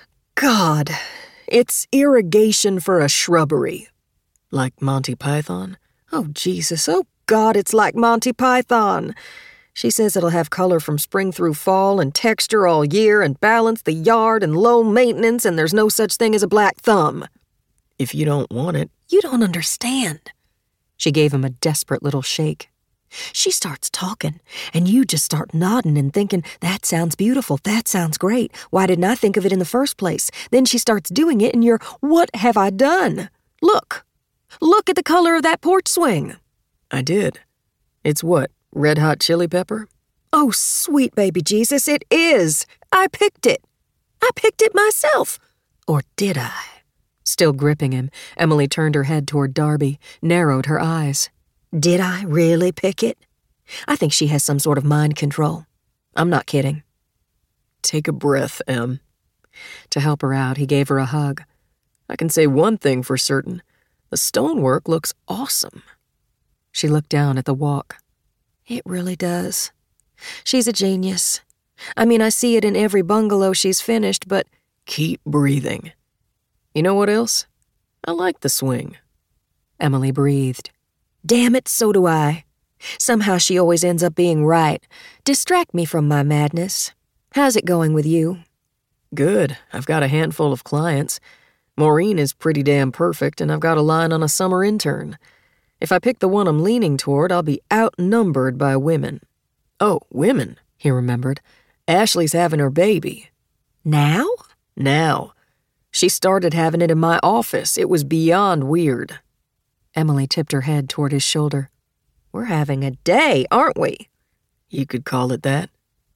God, it's irrigation for a shrubbery. Like Monty Python? Oh, Jesus. Oh, God, it's like Monty Python. She says it'll have color from spring through fall and texture all year and balance the yard and low maintenance and there's no such thing as a black thumb. If you don't want it... You don't understand. She gave him a desperate little shake. She starts talking, and you just start nodding and thinking, that sounds beautiful, that sounds great. Why didn't I think of it in the first place? Then she starts doing it, and you're, what have I done? Look at the color of that porch swing. I did. It's what, red hot chili pepper? Oh, sweet baby Jesus, it is. I picked it. I picked it myself. Or did I? Still gripping him, Emily turned her head toward Darby, narrowed her eyes. Did I really pick it? I think she has some sort of mind control. I'm not kidding. Take a breath, Em. To help her out, he gave her a hug. I can say one thing for certain. The stonework looks awesome. She looked down at the walk. It really does. She's a genius. I mean, I see it in every bungalow she's finished, but... Keep breathing. You know what else? I like the swing. Emily breathed. Damn it, so do I. Somehow she always ends up being right. Distract me from my madness. How's it going with you? Good. I've got a handful of clients. Maureen is pretty damn perfect, and I've got a line on a summer intern. If I pick the one I'm leaning toward, I'll be outnumbered by women. Oh, women, he remembered. Ashley's having her baby. Now? Now. She started having it in my office. It was beyond weird. Emily tipped her head toward his shoulder. We're having a day, aren't we? You could call it that.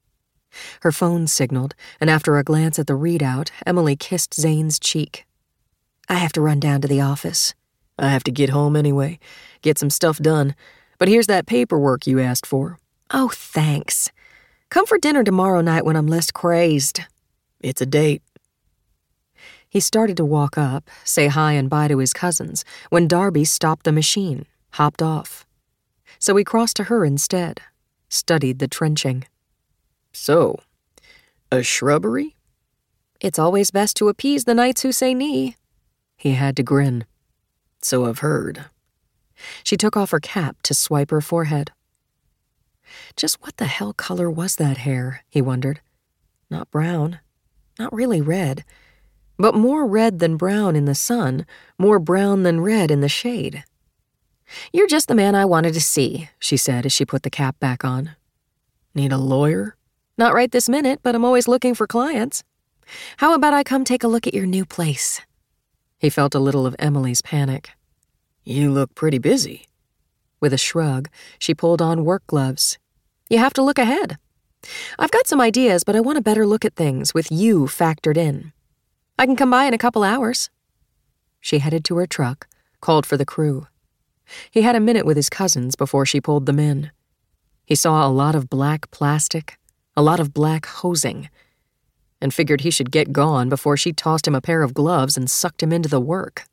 Her phone signaled, and after a glance at the readout, Emily kissed Zane's cheek. I have to run down to the office. I have to get home anyway, get some stuff done. But here's that paperwork you asked for. Oh, thanks. Come for dinner tomorrow night when I'm less crazed. It's a date. He started to walk up, say hi and bye to his cousins, when Darby stopped the machine, hopped off. So he crossed to her instead, studied the trenching. So, a shrubbery? It's always best to appease the knights who say nee. He had to grin. So I've heard. She took off her cap to swipe her forehead. Just what the hell color was that hair, he wondered. Not brown, not really red. But more red than brown in the sun, more brown than red in the shade. You're just the man I wanted to see, she said as she put the cap back on. Need a lawyer? Not right this minute, but I'm always looking for clients. How about I come take a look at your new place? He felt a little of Emily's panic. You look pretty busy. With a shrug, she pulled on work gloves. You have to look ahead. I've got some ideas, but I want a better look at things with you factored in. I can come by in a couple hours. She headed to her truck, called for the crew. He had a minute with his cousins before she pulled them in. He saw a lot of black plastic, a lot of black hosing, and figured he should get gone before she tossed him a pair of gloves and sucked him into the work.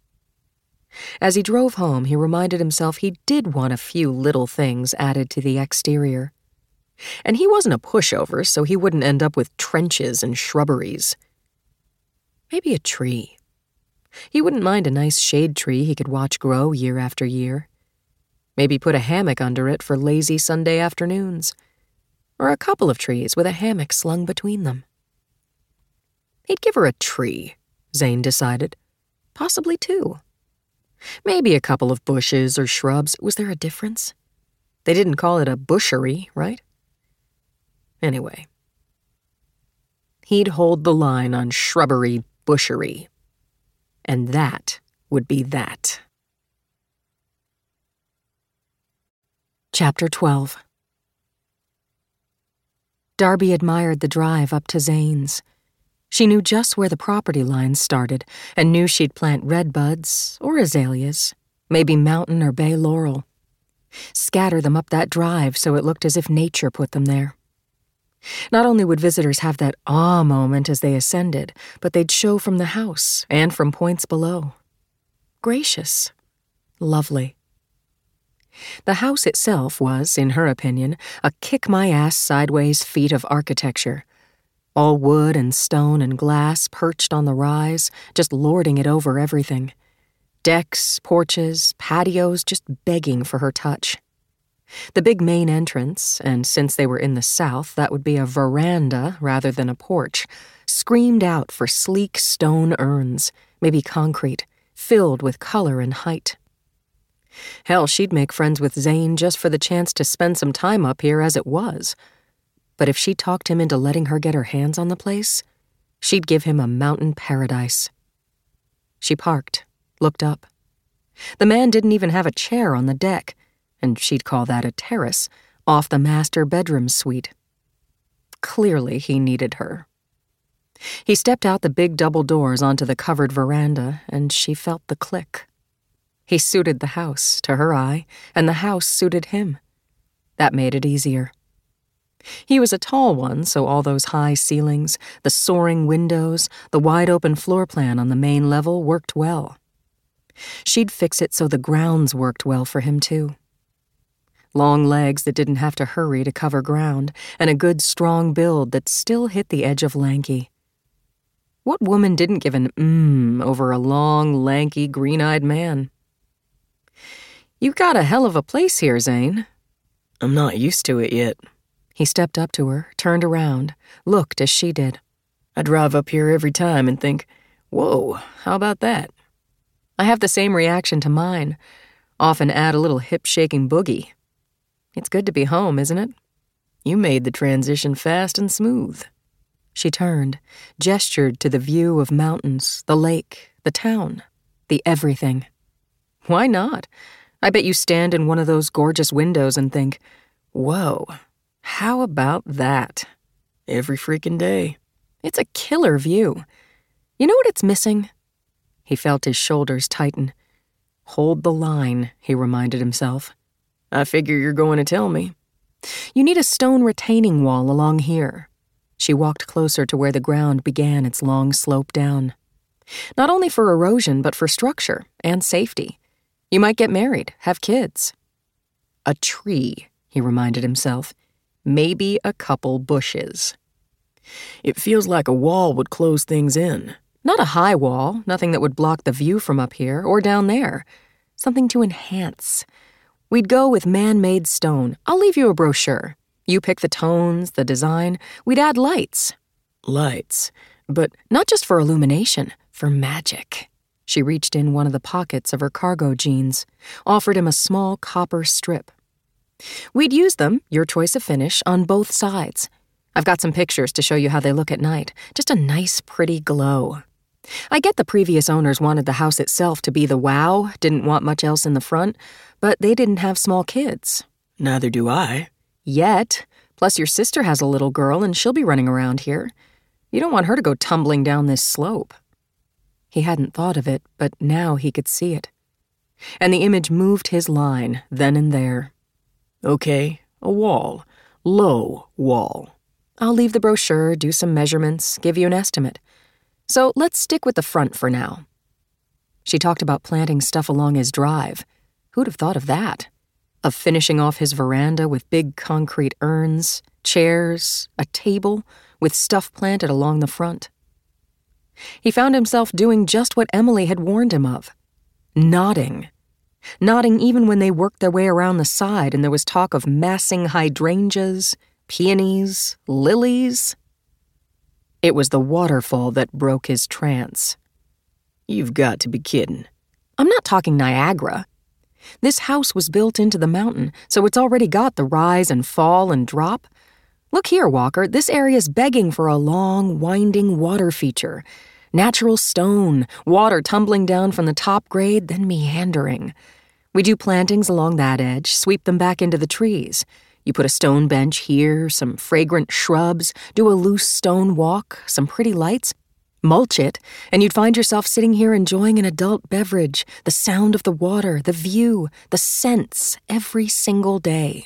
As he drove home, he reminded himself he did want a few little things added to the exterior. And he wasn't a pushover, so he wouldn't end up with trenches and shrubberies. Maybe a tree. He wouldn't mind a nice shade tree he could watch grow year after year. Maybe put a hammock under it for lazy Sunday afternoons. Or a couple of trees with a hammock slung between them. He'd give her a tree, Zane decided. Possibly two. Maybe a couple of bushes or shrubs. Was there a difference? They didn't call it a bushery, right? Anyway. He'd hold the line on shrubbery, bushery. And that would be that. Chapter 12. Darby admired the drive up to Zane's. She knew just where the property lines started and knew she'd plant redbuds or azaleas, maybe mountain or bay laurel. Scatter them up that drive so it looked as if nature put them there. Not only would visitors have that awe moment as they ascended, but they'd show from the house and from points below. Gracious. Lovely. The house itself was, in her opinion, a kick-my-ass sideways feat of architecture. All wood and stone and glass perched on the rise, just lording it over everything. Decks, porches, patios just begging for her touch. The big main entrance, and since they were in the south, that would be a veranda rather than a porch, screamed out for sleek stone urns, maybe concrete, filled with color and height. Hell, she'd make friends with Zane just for the chance to spend some time up here as it was. But if she talked him into letting her get her hands on the place, she'd give him a mountain paradise. She parked, looked up. The man didn't even have a chair on the deck, and she'd call that a terrace, off the master bedroom suite. Clearly he needed her. He stepped out the big double doors onto the covered veranda, and she felt the click. He suited the house, to her eye, and the house suited him. That made it easier. He was a tall one, so all those high ceilings, the soaring windows, the wide-open floor plan on the main level worked well. She'd fix it so the grounds worked well for him, too. Long legs that didn't have to hurry to cover ground, and a good, strong build that still hit the edge of lanky. What woman didn't give an over a long, lanky, green-eyed man? "You've got a hell of a place here, Zane." I'm not used to it yet. He stepped up to her, turned around, looked as she did. I drive up here every time and think, whoa, how about that? I have the same reaction to mine. Often add a little hip-shaking boogie. It's good to be home, isn't it? You made the transition fast and smooth. She turned, gestured to the view of mountains, the lake, the town, the everything. Why not? I bet you stand in one of those gorgeous windows and think, whoa, how about that? Every freaking day. It's a killer view. You know what it's missing? He felt his shoulders tighten. Hold the line, he reminded himself. I figure you're going to tell me. You need a stone retaining wall along here. She walked closer to where the ground began its long slope down. Not only for erosion, but for structure and safety. You might get married, have kids. A tree, he reminded himself. Maybe a couple bushes. It feels like a wall would close things in. Not a high wall, nothing that would block the view from up here or down there. Something to enhance. We'd go with man-made stone. I'll leave you a brochure. You pick the tones, the design. We'd add lights. Lights, but not just for illumination, for magic. She reached in one of the pockets of her cargo jeans, offered him a small copper strip. We'd use them, your choice of finish, on both sides. I've got some pictures to show you how they look at night. Just a nice, pretty glow. I get the previous owners wanted the house itself to be the wow, didn't want much else in the front, but they didn't have small kids. Neither do I. Yet. Plus your sister has a little girl and she'll be running around here. You don't want her to go tumbling down this slope. He hadn't thought of it, but now he could see it. And the image moved his line, then and there. Okay, a wall. Low wall. I'll leave the brochure, do some measurements, give you an estimate. So let's stick with the front for now. She talked about planting stuff along his drive. Who'd have thought of that? Of finishing off his veranda with big concrete urns, chairs, a table, with stuff planted along the front. He found himself doing just what Emily had warned him of. Nodding. Nodding even when they worked their way around the side and there was talk of massing hydrangeas, peonies, lilies. It was the waterfall that broke his trance. You've got to be kidding. I'm not talking Niagara. This house was built into the mountain, so it's already got the rise and fall and drop. Look here, Walker, this area's begging for a long, winding water feature. Natural stone, water tumbling down from the top grade, then meandering. We do plantings along that edge, sweep them back into the trees. You put a stone bench here, some fragrant shrubs, do a loose stone walk, some pretty lights, mulch it, and you'd find yourself sitting here enjoying an adult beverage, the sound of the water, the view, the scents, every single day.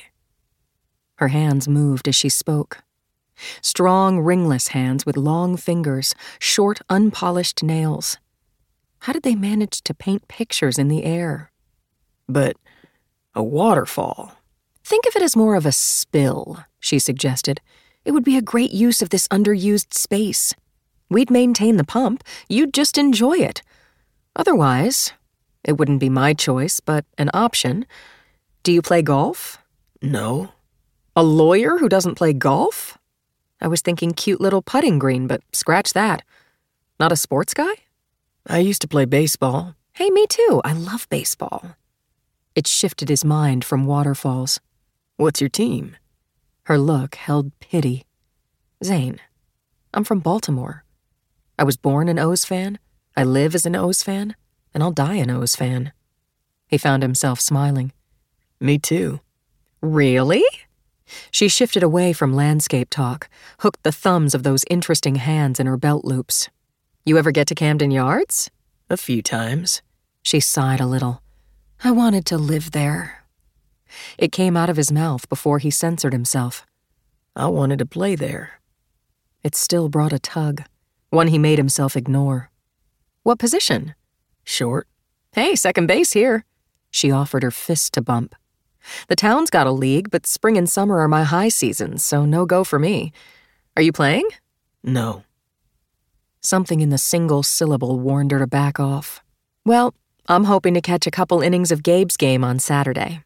Her hands moved as she spoke. Strong, ringless hands with long fingers, short, unpolished nails. How did they manage to paint pictures in the air? But a waterfall. Think of it as more of a spill, she suggested. It would be a great use of this underused space. We'd maintain the pump, you'd just enjoy it. Otherwise, it wouldn't be my choice, but an option. Do you play golf? No. A lawyer who doesn't play golf? I was thinking cute little putting green, but scratch that. Not a sports guy? I used to play baseball. Hey, me too. I love baseball. It shifted his mind from waterfalls. What's your team? Her look held pity. Zane, I'm from Baltimore. I was born an O's fan, I live as an O's fan, and I'll die an O's fan. He found himself smiling. Me too. Really? She shifted away from landscape talk, hooked the thumbs of those interesting hands in her belt loops. You ever get to Camden Yards? A few times. She sighed a little. I wanted to live there. It came out of his mouth before he censored himself. I wanted to play there. It still brought a tug, one he made himself ignore. What position? Short. Hey, second base here. She offered her fist to bump. The town's got a league, but spring and summer are my high seasons, so no go for me. Are you playing? No. Something in the single syllable warned her to back off. Well, I'm hoping to catch a couple innings of Gabe's game on Saturday.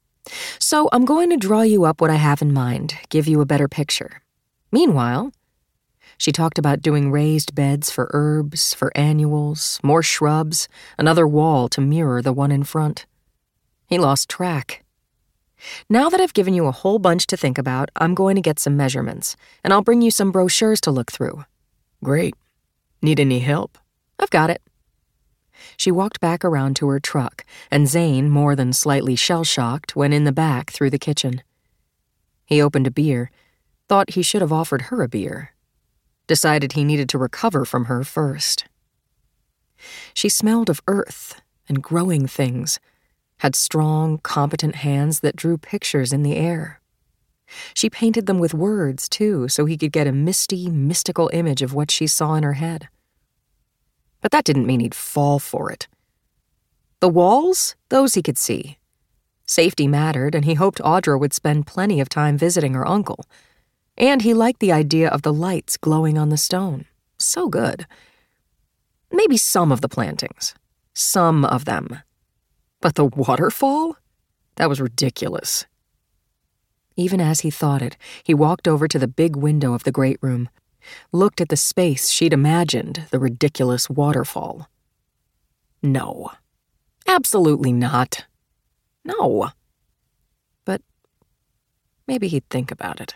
So I'm going to draw you up what I have in mind, give you a better picture. Meanwhile, she talked about doing raised beds for herbs, for annuals, more shrubs, another wall to mirror the one in front. He lost track. Now that I've given you a whole bunch to think about, I'm going to get some measurements, and I'll bring you some brochures to look through. Great. Need any help? I've got it. She walked back around to her truck, and Zane, more than slightly shell-shocked, went in the back through the kitchen. He opened a beer, thought he should have offered her a beer. Decided he needed to recover from her first. She smelled of earth and growing things, had strong, competent hands that drew pictures in the air. She painted them with words, too, so he could get a misty, mystical image of what she saw in her head. But that didn't mean he'd fall for it. The walls, those he could see. Safety mattered, and he hoped Audra would spend plenty of time visiting her uncle. And he liked the idea of the lights glowing on the stone. So good. Maybe some of the plantings. Some of them. But the waterfall? That was ridiculous. Even as he thought it, he walked over to the big window of the great room, looked at the space she'd imagined, the ridiculous waterfall. No. Absolutely not. No. But maybe he'd think about it.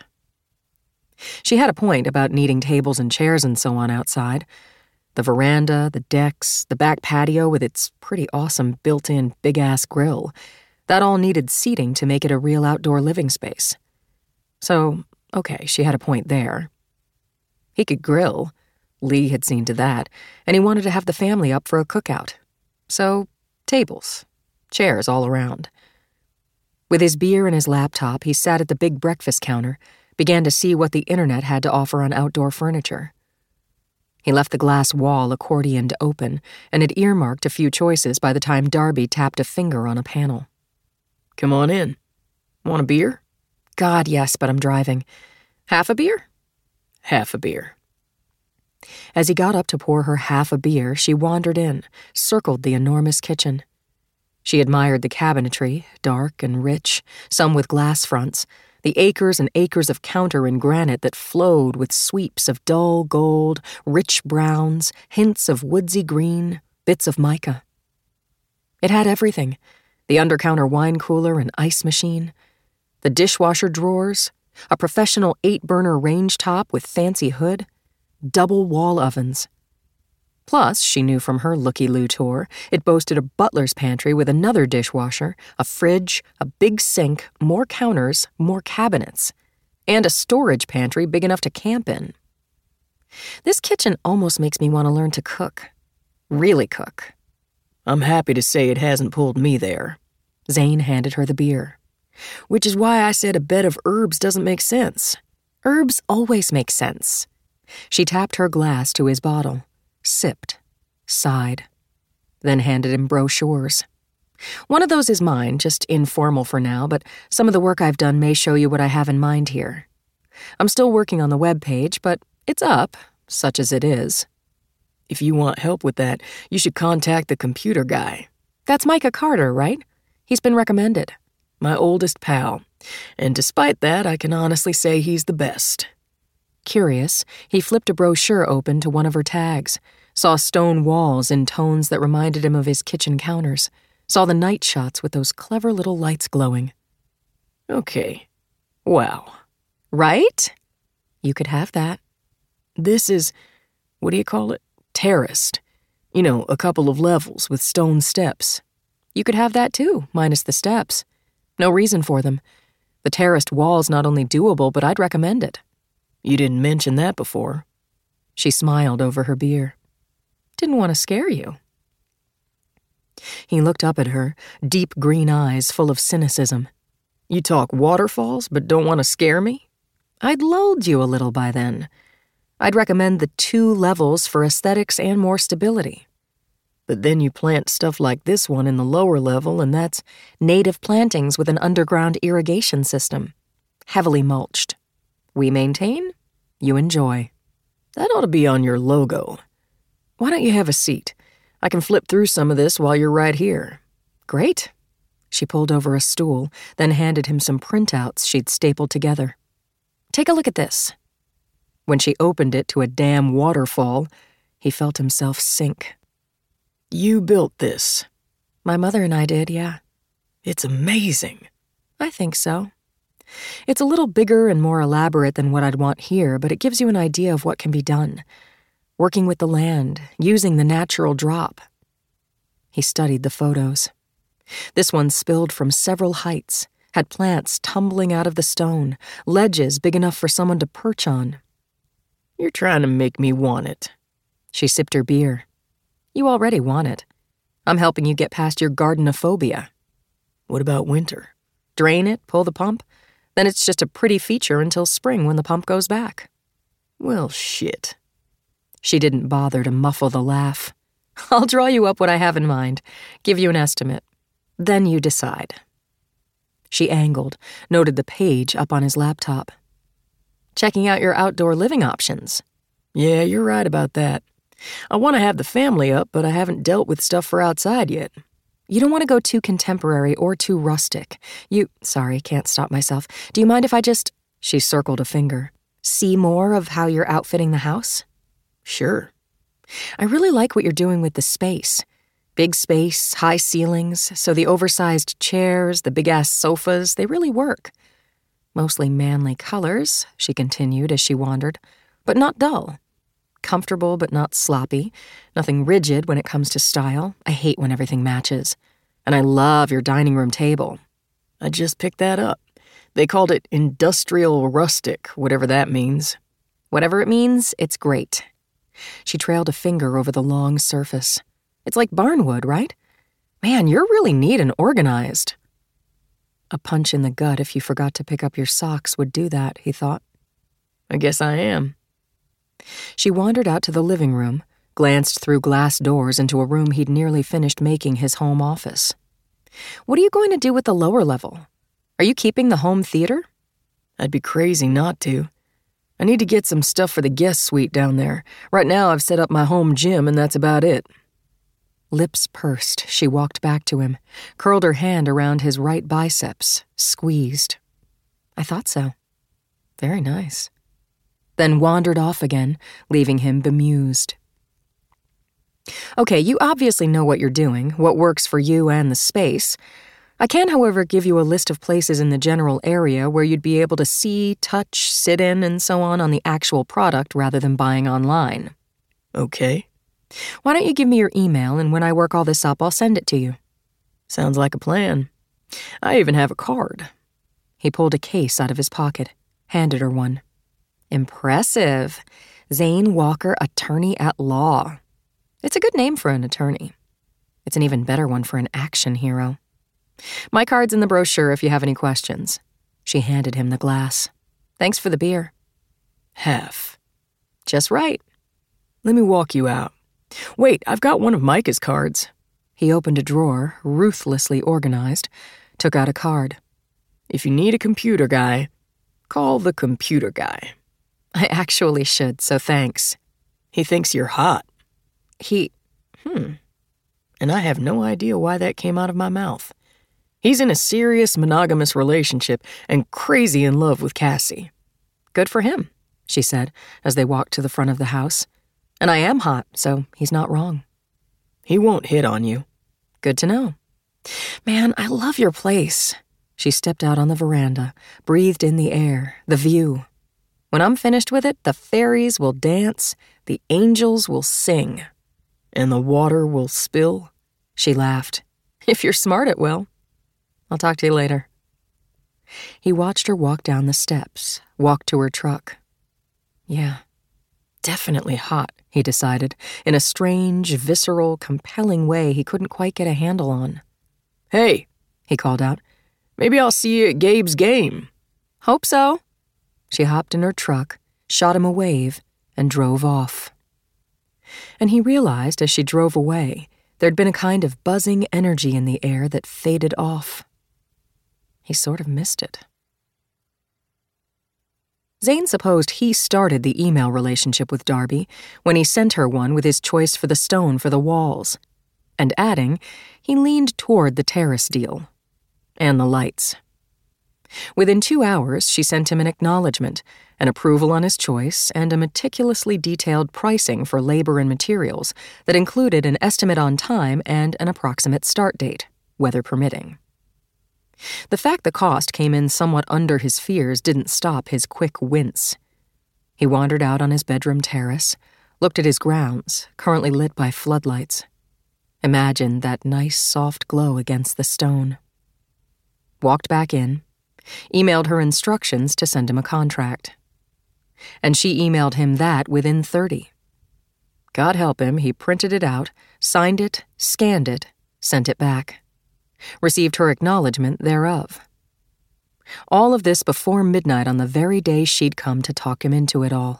She had a point about needing tables and chairs and so on outside. The veranda, the decks, the back patio with its pretty awesome built-in big-ass grill. That all needed seating to make it a real outdoor living space. So, okay, she had a point there. He could grill. Lee had seen to that, and he wanted to have the family up for a cookout. So, tables, chairs all around. With his beer and his laptop, he sat at the big breakfast counter, began to see what the internet had to offer on outdoor furniture. He left the glass wall accordioned open and had earmarked a few choices by the time Darby tapped a finger on a panel. Come on in. Want a beer? God, yes, but I'm driving. Half a beer? Half a beer. As he got up to pour her half a beer, she wandered in, circled the enormous kitchen. She admired the cabinetry, dark and rich, some with glass fronts, the acres and acres of counter in granite that flowed with sweeps of dull gold, rich browns, hints of woodsy green, bits of mica. It had everything: the under-counter wine cooler and ice machine, the dishwasher drawers, a professional 8-burner range top with fancy hood, double wall ovens. Plus, she knew from her looky-loo tour, it boasted a butler's pantry with another dishwasher, a fridge, a big sink, more counters, more cabinets, and a storage pantry big enough to camp in. This kitchen almost makes me want to learn to cook. Really cook. I'm happy to say it hasn't pulled me there. Zane handed her the beer. Which is why I said a bed of herbs doesn't make sense. Herbs always make sense. She tapped her glass to his bottle, sipped, sighed, then handed him brochures. One of those is mine, just informal for now, but some of the work I've done may show you what I have in mind here. I'm still working on the web page, but it's up, such as it is. If you want help with that, you should contact the computer guy. That's Micah Carter, right? He's been recommended. My oldest pal. And despite that, I can honestly say he's the best. Curious, he flipped a brochure open to one of her tags, saw stone walls in tones that reminded him of his kitchen counters, saw the night shots with those clever little lights glowing. Okay. Wow. Right? You could have that. This is, what do you call it? Terraced. You know, a couple of levels with stone steps. You could have that too, minus the steps. No reason for them. The terraced wall's not only doable, but I'd recommend it. You didn't mention that before. She smiled over her beer. Didn't want to scare you. He looked up at her, deep green eyes full of cynicism. You talk waterfalls, but don't want to scare me? I'd lulled you a little by then. I'd recommend the 2 levels for aesthetics and more stability. But then you plant stuff like this one in the lower level, and that's native plantings with an underground irrigation system. Heavily mulched. We maintain, you enjoy. That ought to be on your logo. Why don't you have a seat? I can flip through some of this while you're right here. Great. She pulled over a stool, then handed him some printouts she'd stapled together. Take a look at this. When she opened it to a damn waterfall, he felt himself sink. You built this. My mother and I did, yeah. It's amazing. I think so. It's a little bigger and more elaborate than what I'd want here, but it gives you an idea of what can be done. Working with the land, using the natural drop. He studied the photos. This one spilled from several heights, had plants tumbling out of the stone, ledges big enough for someone to perch on. You're trying to make me want it. She sipped her beer. You already want it. I'm helping you get past your gardeноphobia. What about winter? Drain it, pull the pump. Then it's just a pretty feature until spring when the pump goes back. Well, shit. She didn't bother to muffle the laugh. I'll draw you up what I have in mind, give you an estimate. Then you decide. She angled, noted the page up on his laptop. Checking out your outdoor living options. Yeah, you're right about that. I want to have the family up, but I haven't dealt with stuff for outside yet. You don't want to go too contemporary or too rustic. Sorry, can't stop myself. Do you mind if I just, she circled a finger, see more of how you're outfitting the house? Sure. I really like what you're doing with the space. Big space, high ceilings, so the oversized chairs, the big-ass sofas, they really work. Mostly manly colors, she continued as she wandered, but not dull. Comfortable but not sloppy, nothing rigid when it comes to style. I hate when everything matches. And I love your dining room table. I just picked that up. They called it industrial rustic, whatever that means. Whatever it means, it's great. She trailed a finger over the long surface. It's like barnwood, right? Man, you're really neat and organized. A punch in the gut if you forgot to pick up your socks would do that, he thought. I guess I am. She wandered out to the living room, glanced through glass doors into a room he'd nearly finished making his home office. What are you going to do with the lower level? Are you keeping the home theater? I'd be crazy not to. I need to get some stuff for the guest suite down there. Right now I've set up my home gym and that's about it. Lips pursed, she walked back to him, curled her hand around his right biceps, squeezed. I thought so. Very nice. Then wandered off again, leaving him bemused. Okay, you obviously know what you're doing, what works for you and the space. I can, however, give you a list of places in the general area where you'd be able to see, touch, sit in, and so on the actual product rather than buying online. Okay. Why don't you give me your email, and when I work all this up, I'll send it to you. Sounds like a plan. I even have a card. He pulled a case out of his pocket, handed her one. Impressive. Zane Walker, attorney at law. It's a good name for an attorney. It's an even better one for an action hero. My card's in the brochure if you have any questions. She handed him the glass. Thanks for the beer. Half. Just right. Let me walk you out. Wait, I've got one of Micah's cards. He opened a drawer, ruthlessly organized, took out a card. If you need a computer guy, call the computer guy. I actually should, so thanks. He thinks you're hot. And I have no idea why that came out of my mouth. He's in a serious monogamous relationship and crazy in love with Cassie. Good for him, she said as they walked to the front of the house. And I am hot, so he's not wrong. He won't hit on you. Good to know. Man, I love your place. She stepped out on the veranda, breathed in the air, the view. When I'm finished with it, the fairies will dance, the angels will sing. And the water will spill? She laughed. If you're smart, it will. I'll talk to you later. He watched her walk down the steps, walk to her truck. Yeah, definitely hot, he decided, in a strange, visceral, compelling way he couldn't quite get a handle on. Hey, he called out. Maybe I'll see you at Gabe's game. Hope so. She hopped in her truck, shot him a wave, and drove off. And he realized as she drove away, there'd been a kind of buzzing energy in the air that faded off. He sort of missed it. Zane supposed he started the email relationship with Darby when he sent her one with his choice for the stone for the walls, and adding, he leaned toward the terrace deal. And the lights. Within 2 hours, she sent him an acknowledgement, an approval on his choice, and a meticulously detailed pricing for labor and materials that included an estimate on time and an approximate start date, weather permitting. The fact the cost came in somewhat under his fears didn't stop his quick wince. He wandered out on his bedroom terrace, looked at his grounds, currently lit by floodlights. Imagined that nice soft glow against the stone. Walked back in, emailed her instructions to send him a contract. And she emailed him that within 30. God help him, he printed it out, signed it, scanned it, sent it back. Received her acknowledgement thereof. All of this before midnight on the very day she'd come to talk him into it all.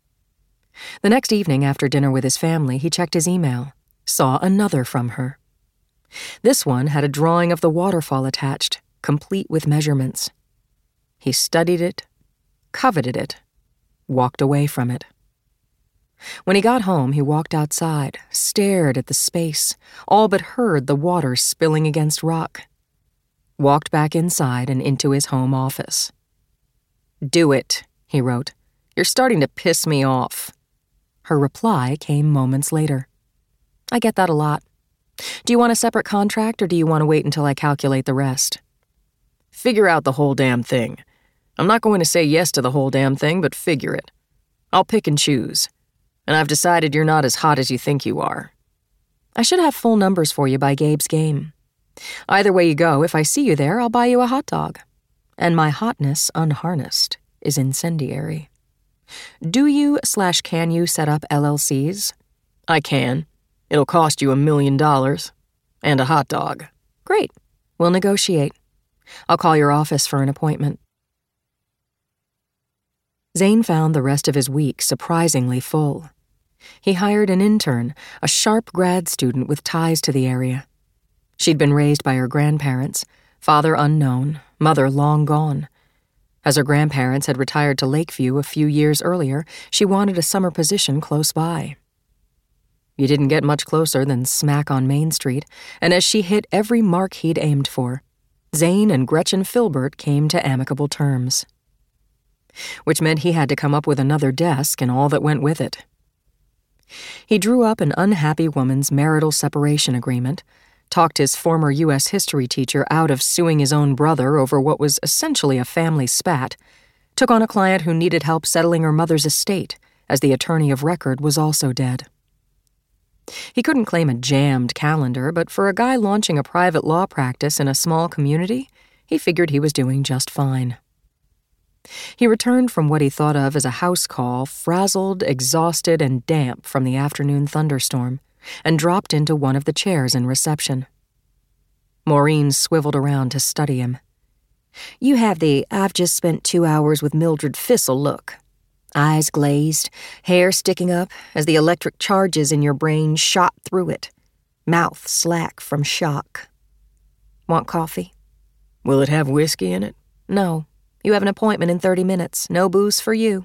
The next evening after dinner with his family, he checked his email, saw another from her. This one had a drawing of the waterfall attached, complete with measurements. He studied it, coveted it, walked away from it. When he got home, he walked outside, stared at the space, all but heard the water spilling against rock. Walked back inside and into his home office. "Do it," he wrote. "You're starting to piss me off." Her reply came moments later. "I get that a lot. Do you want a separate contract or do you want to wait until I calculate the rest?" Figure out the whole damn thing. I'm not going to say yes to the whole damn thing, but figure it. I'll pick and choose. And I've decided you're not as hot as you think you are. I should have full numbers for you by Gabe's game. Either way you go, if I see you there, I'll buy you a hot dog. And my hotness, unharnessed, is incendiary. Do you/can you set up LLCs? I can. It'll cost you $1 million. And a hot dog. Great. We'll negotiate. I'll call your office for an appointment. Zane found the rest of his week surprisingly full. He hired an intern, a sharp grad student with ties to the area. She'd been raised by her grandparents, father unknown, mother long gone. As her grandparents had retired to Lakeview a few years earlier, she wanted a summer position close by. You didn't get much closer than smack on Main Street, and as she hit every mark he'd aimed for, Zane and Gretchen Filbert came to amicable terms. Which meant he had to come up with another desk and all that went with it. He drew up an unhappy woman's marital separation agreement, talked his former U.S. history teacher out of suing his own brother over what was essentially a family spat, took on a client who needed help settling her mother's estate, as the attorney of record was also dead. He couldn't claim a jammed calendar, but for a guy launching a private law practice in a small community, he figured he was doing just fine. He returned from what he thought of as a house call, frazzled, exhausted, and damp from the afternoon thunderstorm, and dropped into one of the chairs in reception. Maureen swiveled around to study him. You have the "I've just spent 2 hours with Mildred Fissel" look. Eyes glazed, hair sticking up as the electric charges in your brain shot through it. Mouth slack from shock. Want coffee? Will it have whiskey in it? No. You have an appointment in 30 minutes. No booze for you.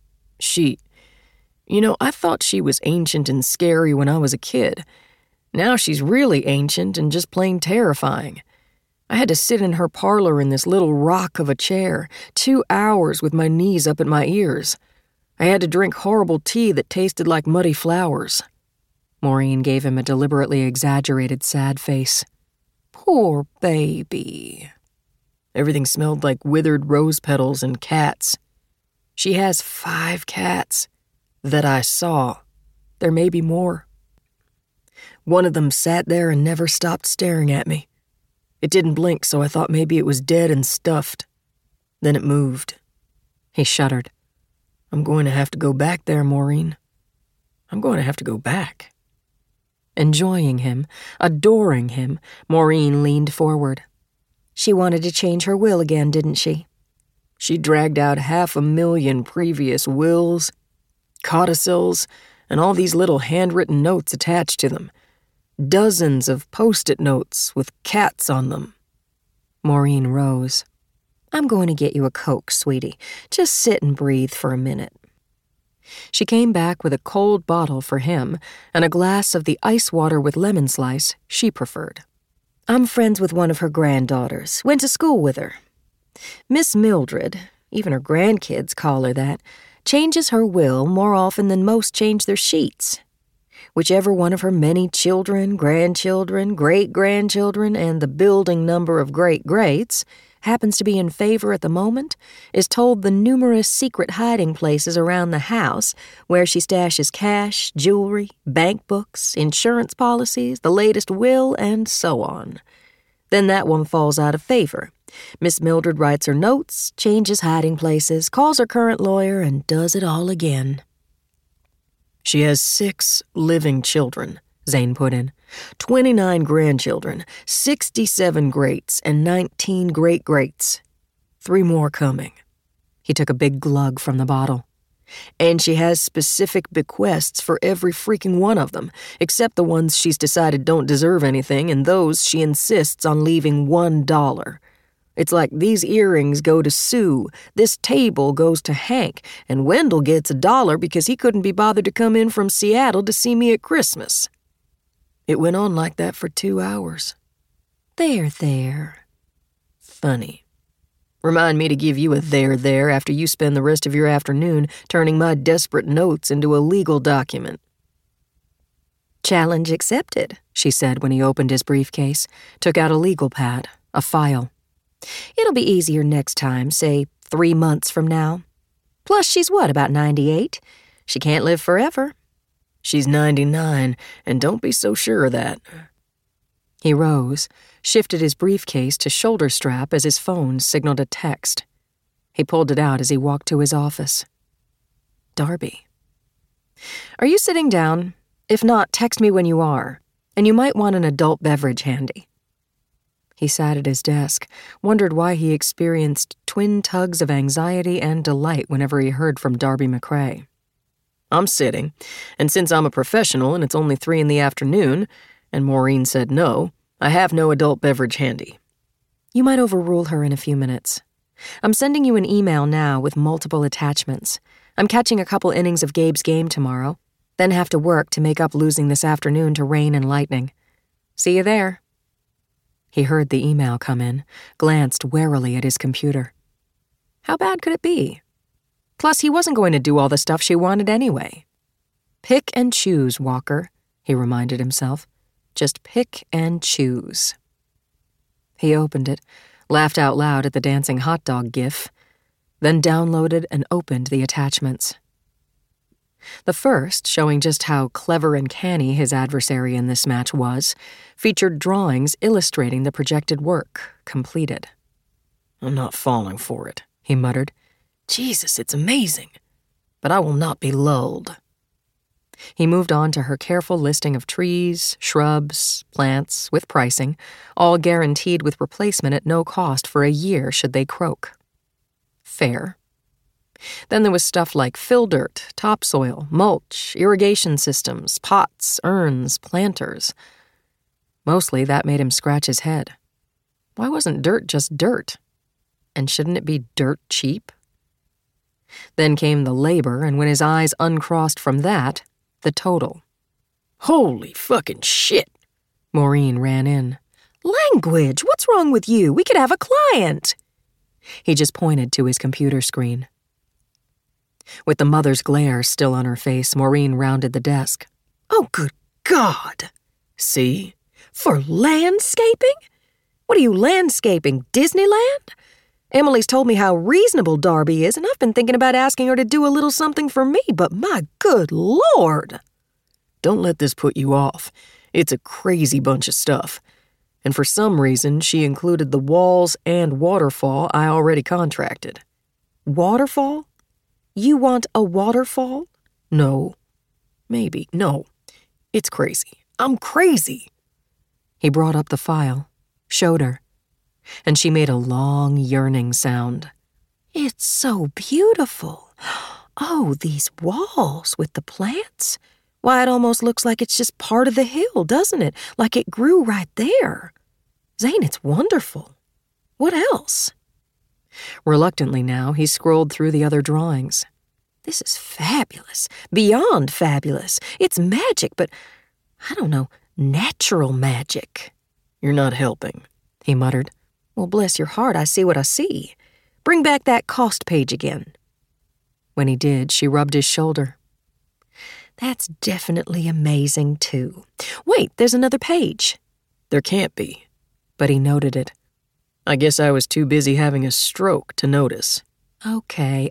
I thought she was ancient and scary when I was a kid. Now she's really ancient and just plain terrifying. I had to sit in her parlor in this little rock of a chair, 2 hours with my knees up at my ears. I had to drink horrible tea that tasted like muddy flowers. Maureen gave him a deliberately exaggerated sad face. Poor baby. Everything smelled like withered rose petals and cats. She has 5 cats that I saw. There may be more. One of them sat there and never stopped staring at me. It didn't blink, so I thought maybe it was dead and stuffed. Then it moved. He shuddered. I'm going to have to go back there, Maureen. I'm going to have to go back. Enjoying him, adoring him, Maureen leaned forward. She wanted to change her will again, didn't she? She dragged out 500,000 previous wills, codicils, and all these little handwritten notes attached to them. Dozens of post-it notes with cats on them. Maureen rose. I'm going to get you a Coke, sweetie. Just sit and breathe for a minute. She came back with a cold bottle for him and a glass of the ice water with lemon slice she preferred. I'm friends with one of her granddaughters. Went to school with her. Miss Mildred, even her grandkids call her that, changes her will more often than most change their sheets. Whichever one of her many children, grandchildren, great-grandchildren, and the building number of great-greats happens to be in favor at the moment is told the numerous secret hiding places around the house where she stashes cash, jewelry, bank books, insurance policies, the latest will, and so on. Then that one falls out of favor. Miss Mildred writes her notes, changes hiding places, calls her current lawyer, and does it all again. She has 6 living children, Zane put in, 29 grandchildren, 67 greats, and 19 great-greats. 3 more coming. He took a big glug from the bottle. And she has specific bequests for every freaking one of them, except the ones she's decided don't deserve anything, and those she insists on leaving $1. It's like these earrings go to Sue, this table goes to Hank, and Wendell gets $1 because he couldn't be bothered to come in from Seattle to see me at Christmas. It went on like that for 2 hours. There. Funny. Remind me to give you a there after you spend the rest of your afternoon turning my desperate notes into a legal document. Challenge accepted, she said when he opened his briefcase, took out a legal pad, a file. It'll be easier next time, say 3 months from now. Plus, she's about 98? She can't live forever. She's 99, and don't be so sure of that. He rose, shifted his briefcase to shoulder strap as his phone signaled a text. He pulled it out as he walked to his office. Darby. Are you sitting down? If not, text me when you are, and you might want an adult beverage handy. He sat at his desk, wondered why he experienced twin tugs of anxiety and delight whenever he heard from Darby McCrae. I'm sitting, and since I'm a professional and it's only 3 p.m, and Maureen said no, I have no adult beverage handy. You might overrule her in a few minutes. I'm sending you an email now with multiple attachments. I'm catching a couple innings of Gabe's game tomorrow, then have to work to make up losing this afternoon to rain and lightning. See you there. He heard the email come in, glanced warily at his computer. How bad could it be? Plus, he wasn't going to do all the stuff she wanted anyway. Pick and choose, Walker, he reminded himself. Just pick and choose. He opened it, laughed out loud at the dancing hot dog gif, then downloaded and opened the attachments. The first, showing just how clever and canny his adversary in this match was, featured drawings illustrating the projected work, completed. I'm not falling for it, he muttered. Jesus, it's amazing. But I will not be lulled. He moved on to her careful listing of trees, shrubs, plants, with pricing, all guaranteed with replacement at no cost for a year should they croak. Fair. Then there was stuff like fill dirt, topsoil, mulch, irrigation systems, pots, urns, planters. Mostly that made him scratch his head. Why wasn't dirt just dirt? And shouldn't it be dirt cheap? Then came the labor, and when his eyes uncrossed from that, the total. Holy fucking shit! Maureen ran in. Language! What's wrong with you? We could have a client! He just pointed to his computer screen. With the mother's glare still on her face, Maureen rounded the desk. Oh, good God! See? For landscaping? What are you landscaping, Disneyland? Emily's told me how reasonable Darby is, and I've been thinking about asking her to do a little something for me, but my good Lord! Don't let this put you off. It's a crazy bunch of stuff. And for some reason, she included the walls and waterfall I already contracted. Waterfall? You want a waterfall? No. Maybe. No. It's crazy. I'm crazy. He brought up the file, showed her, and she made a long, yearning sound. It's so beautiful. Oh, these walls with the plants. Why, it almost looks like it's just part of the hill, doesn't it? Like it grew right there. Zane, it's wonderful. What else? Reluctantly now, he scrolled through the other drawings. This is fabulous. Beyond fabulous. It's magic, but, I don't know, natural magic. You're not helping, he muttered. Well, bless your heart, I see what I see. Bring back that cost page again. When he did, she rubbed his shoulder. That's definitely amazing, too. Wait, there's another page. There can't be. But he noted it. I guess I was too busy having a stroke to notice. Okay,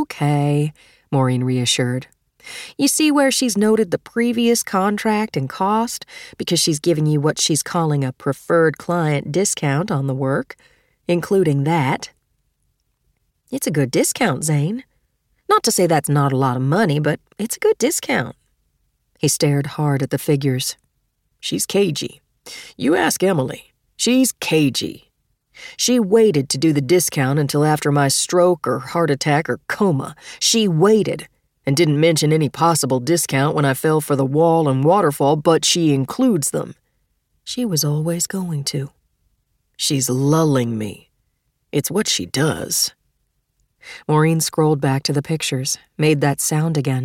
Maureen reassured. You see where she's noted the previous contract and cost because she's giving you what she's calling a preferred client discount on the work, including that. It's a good discount, Zane. Not to say that's not a lot of money, but it's a good discount. He stared hard at the figures. She's cagey. You ask Emily. She's cagey. She waited to do the discount until after my stroke or heart attack or coma. She waited and didn't mention any possible discount when I fell for the wall and waterfall, but she includes them. She was always going to. She's lulling me. It's what she does. Maureen scrolled back to the pictures, made that sound again.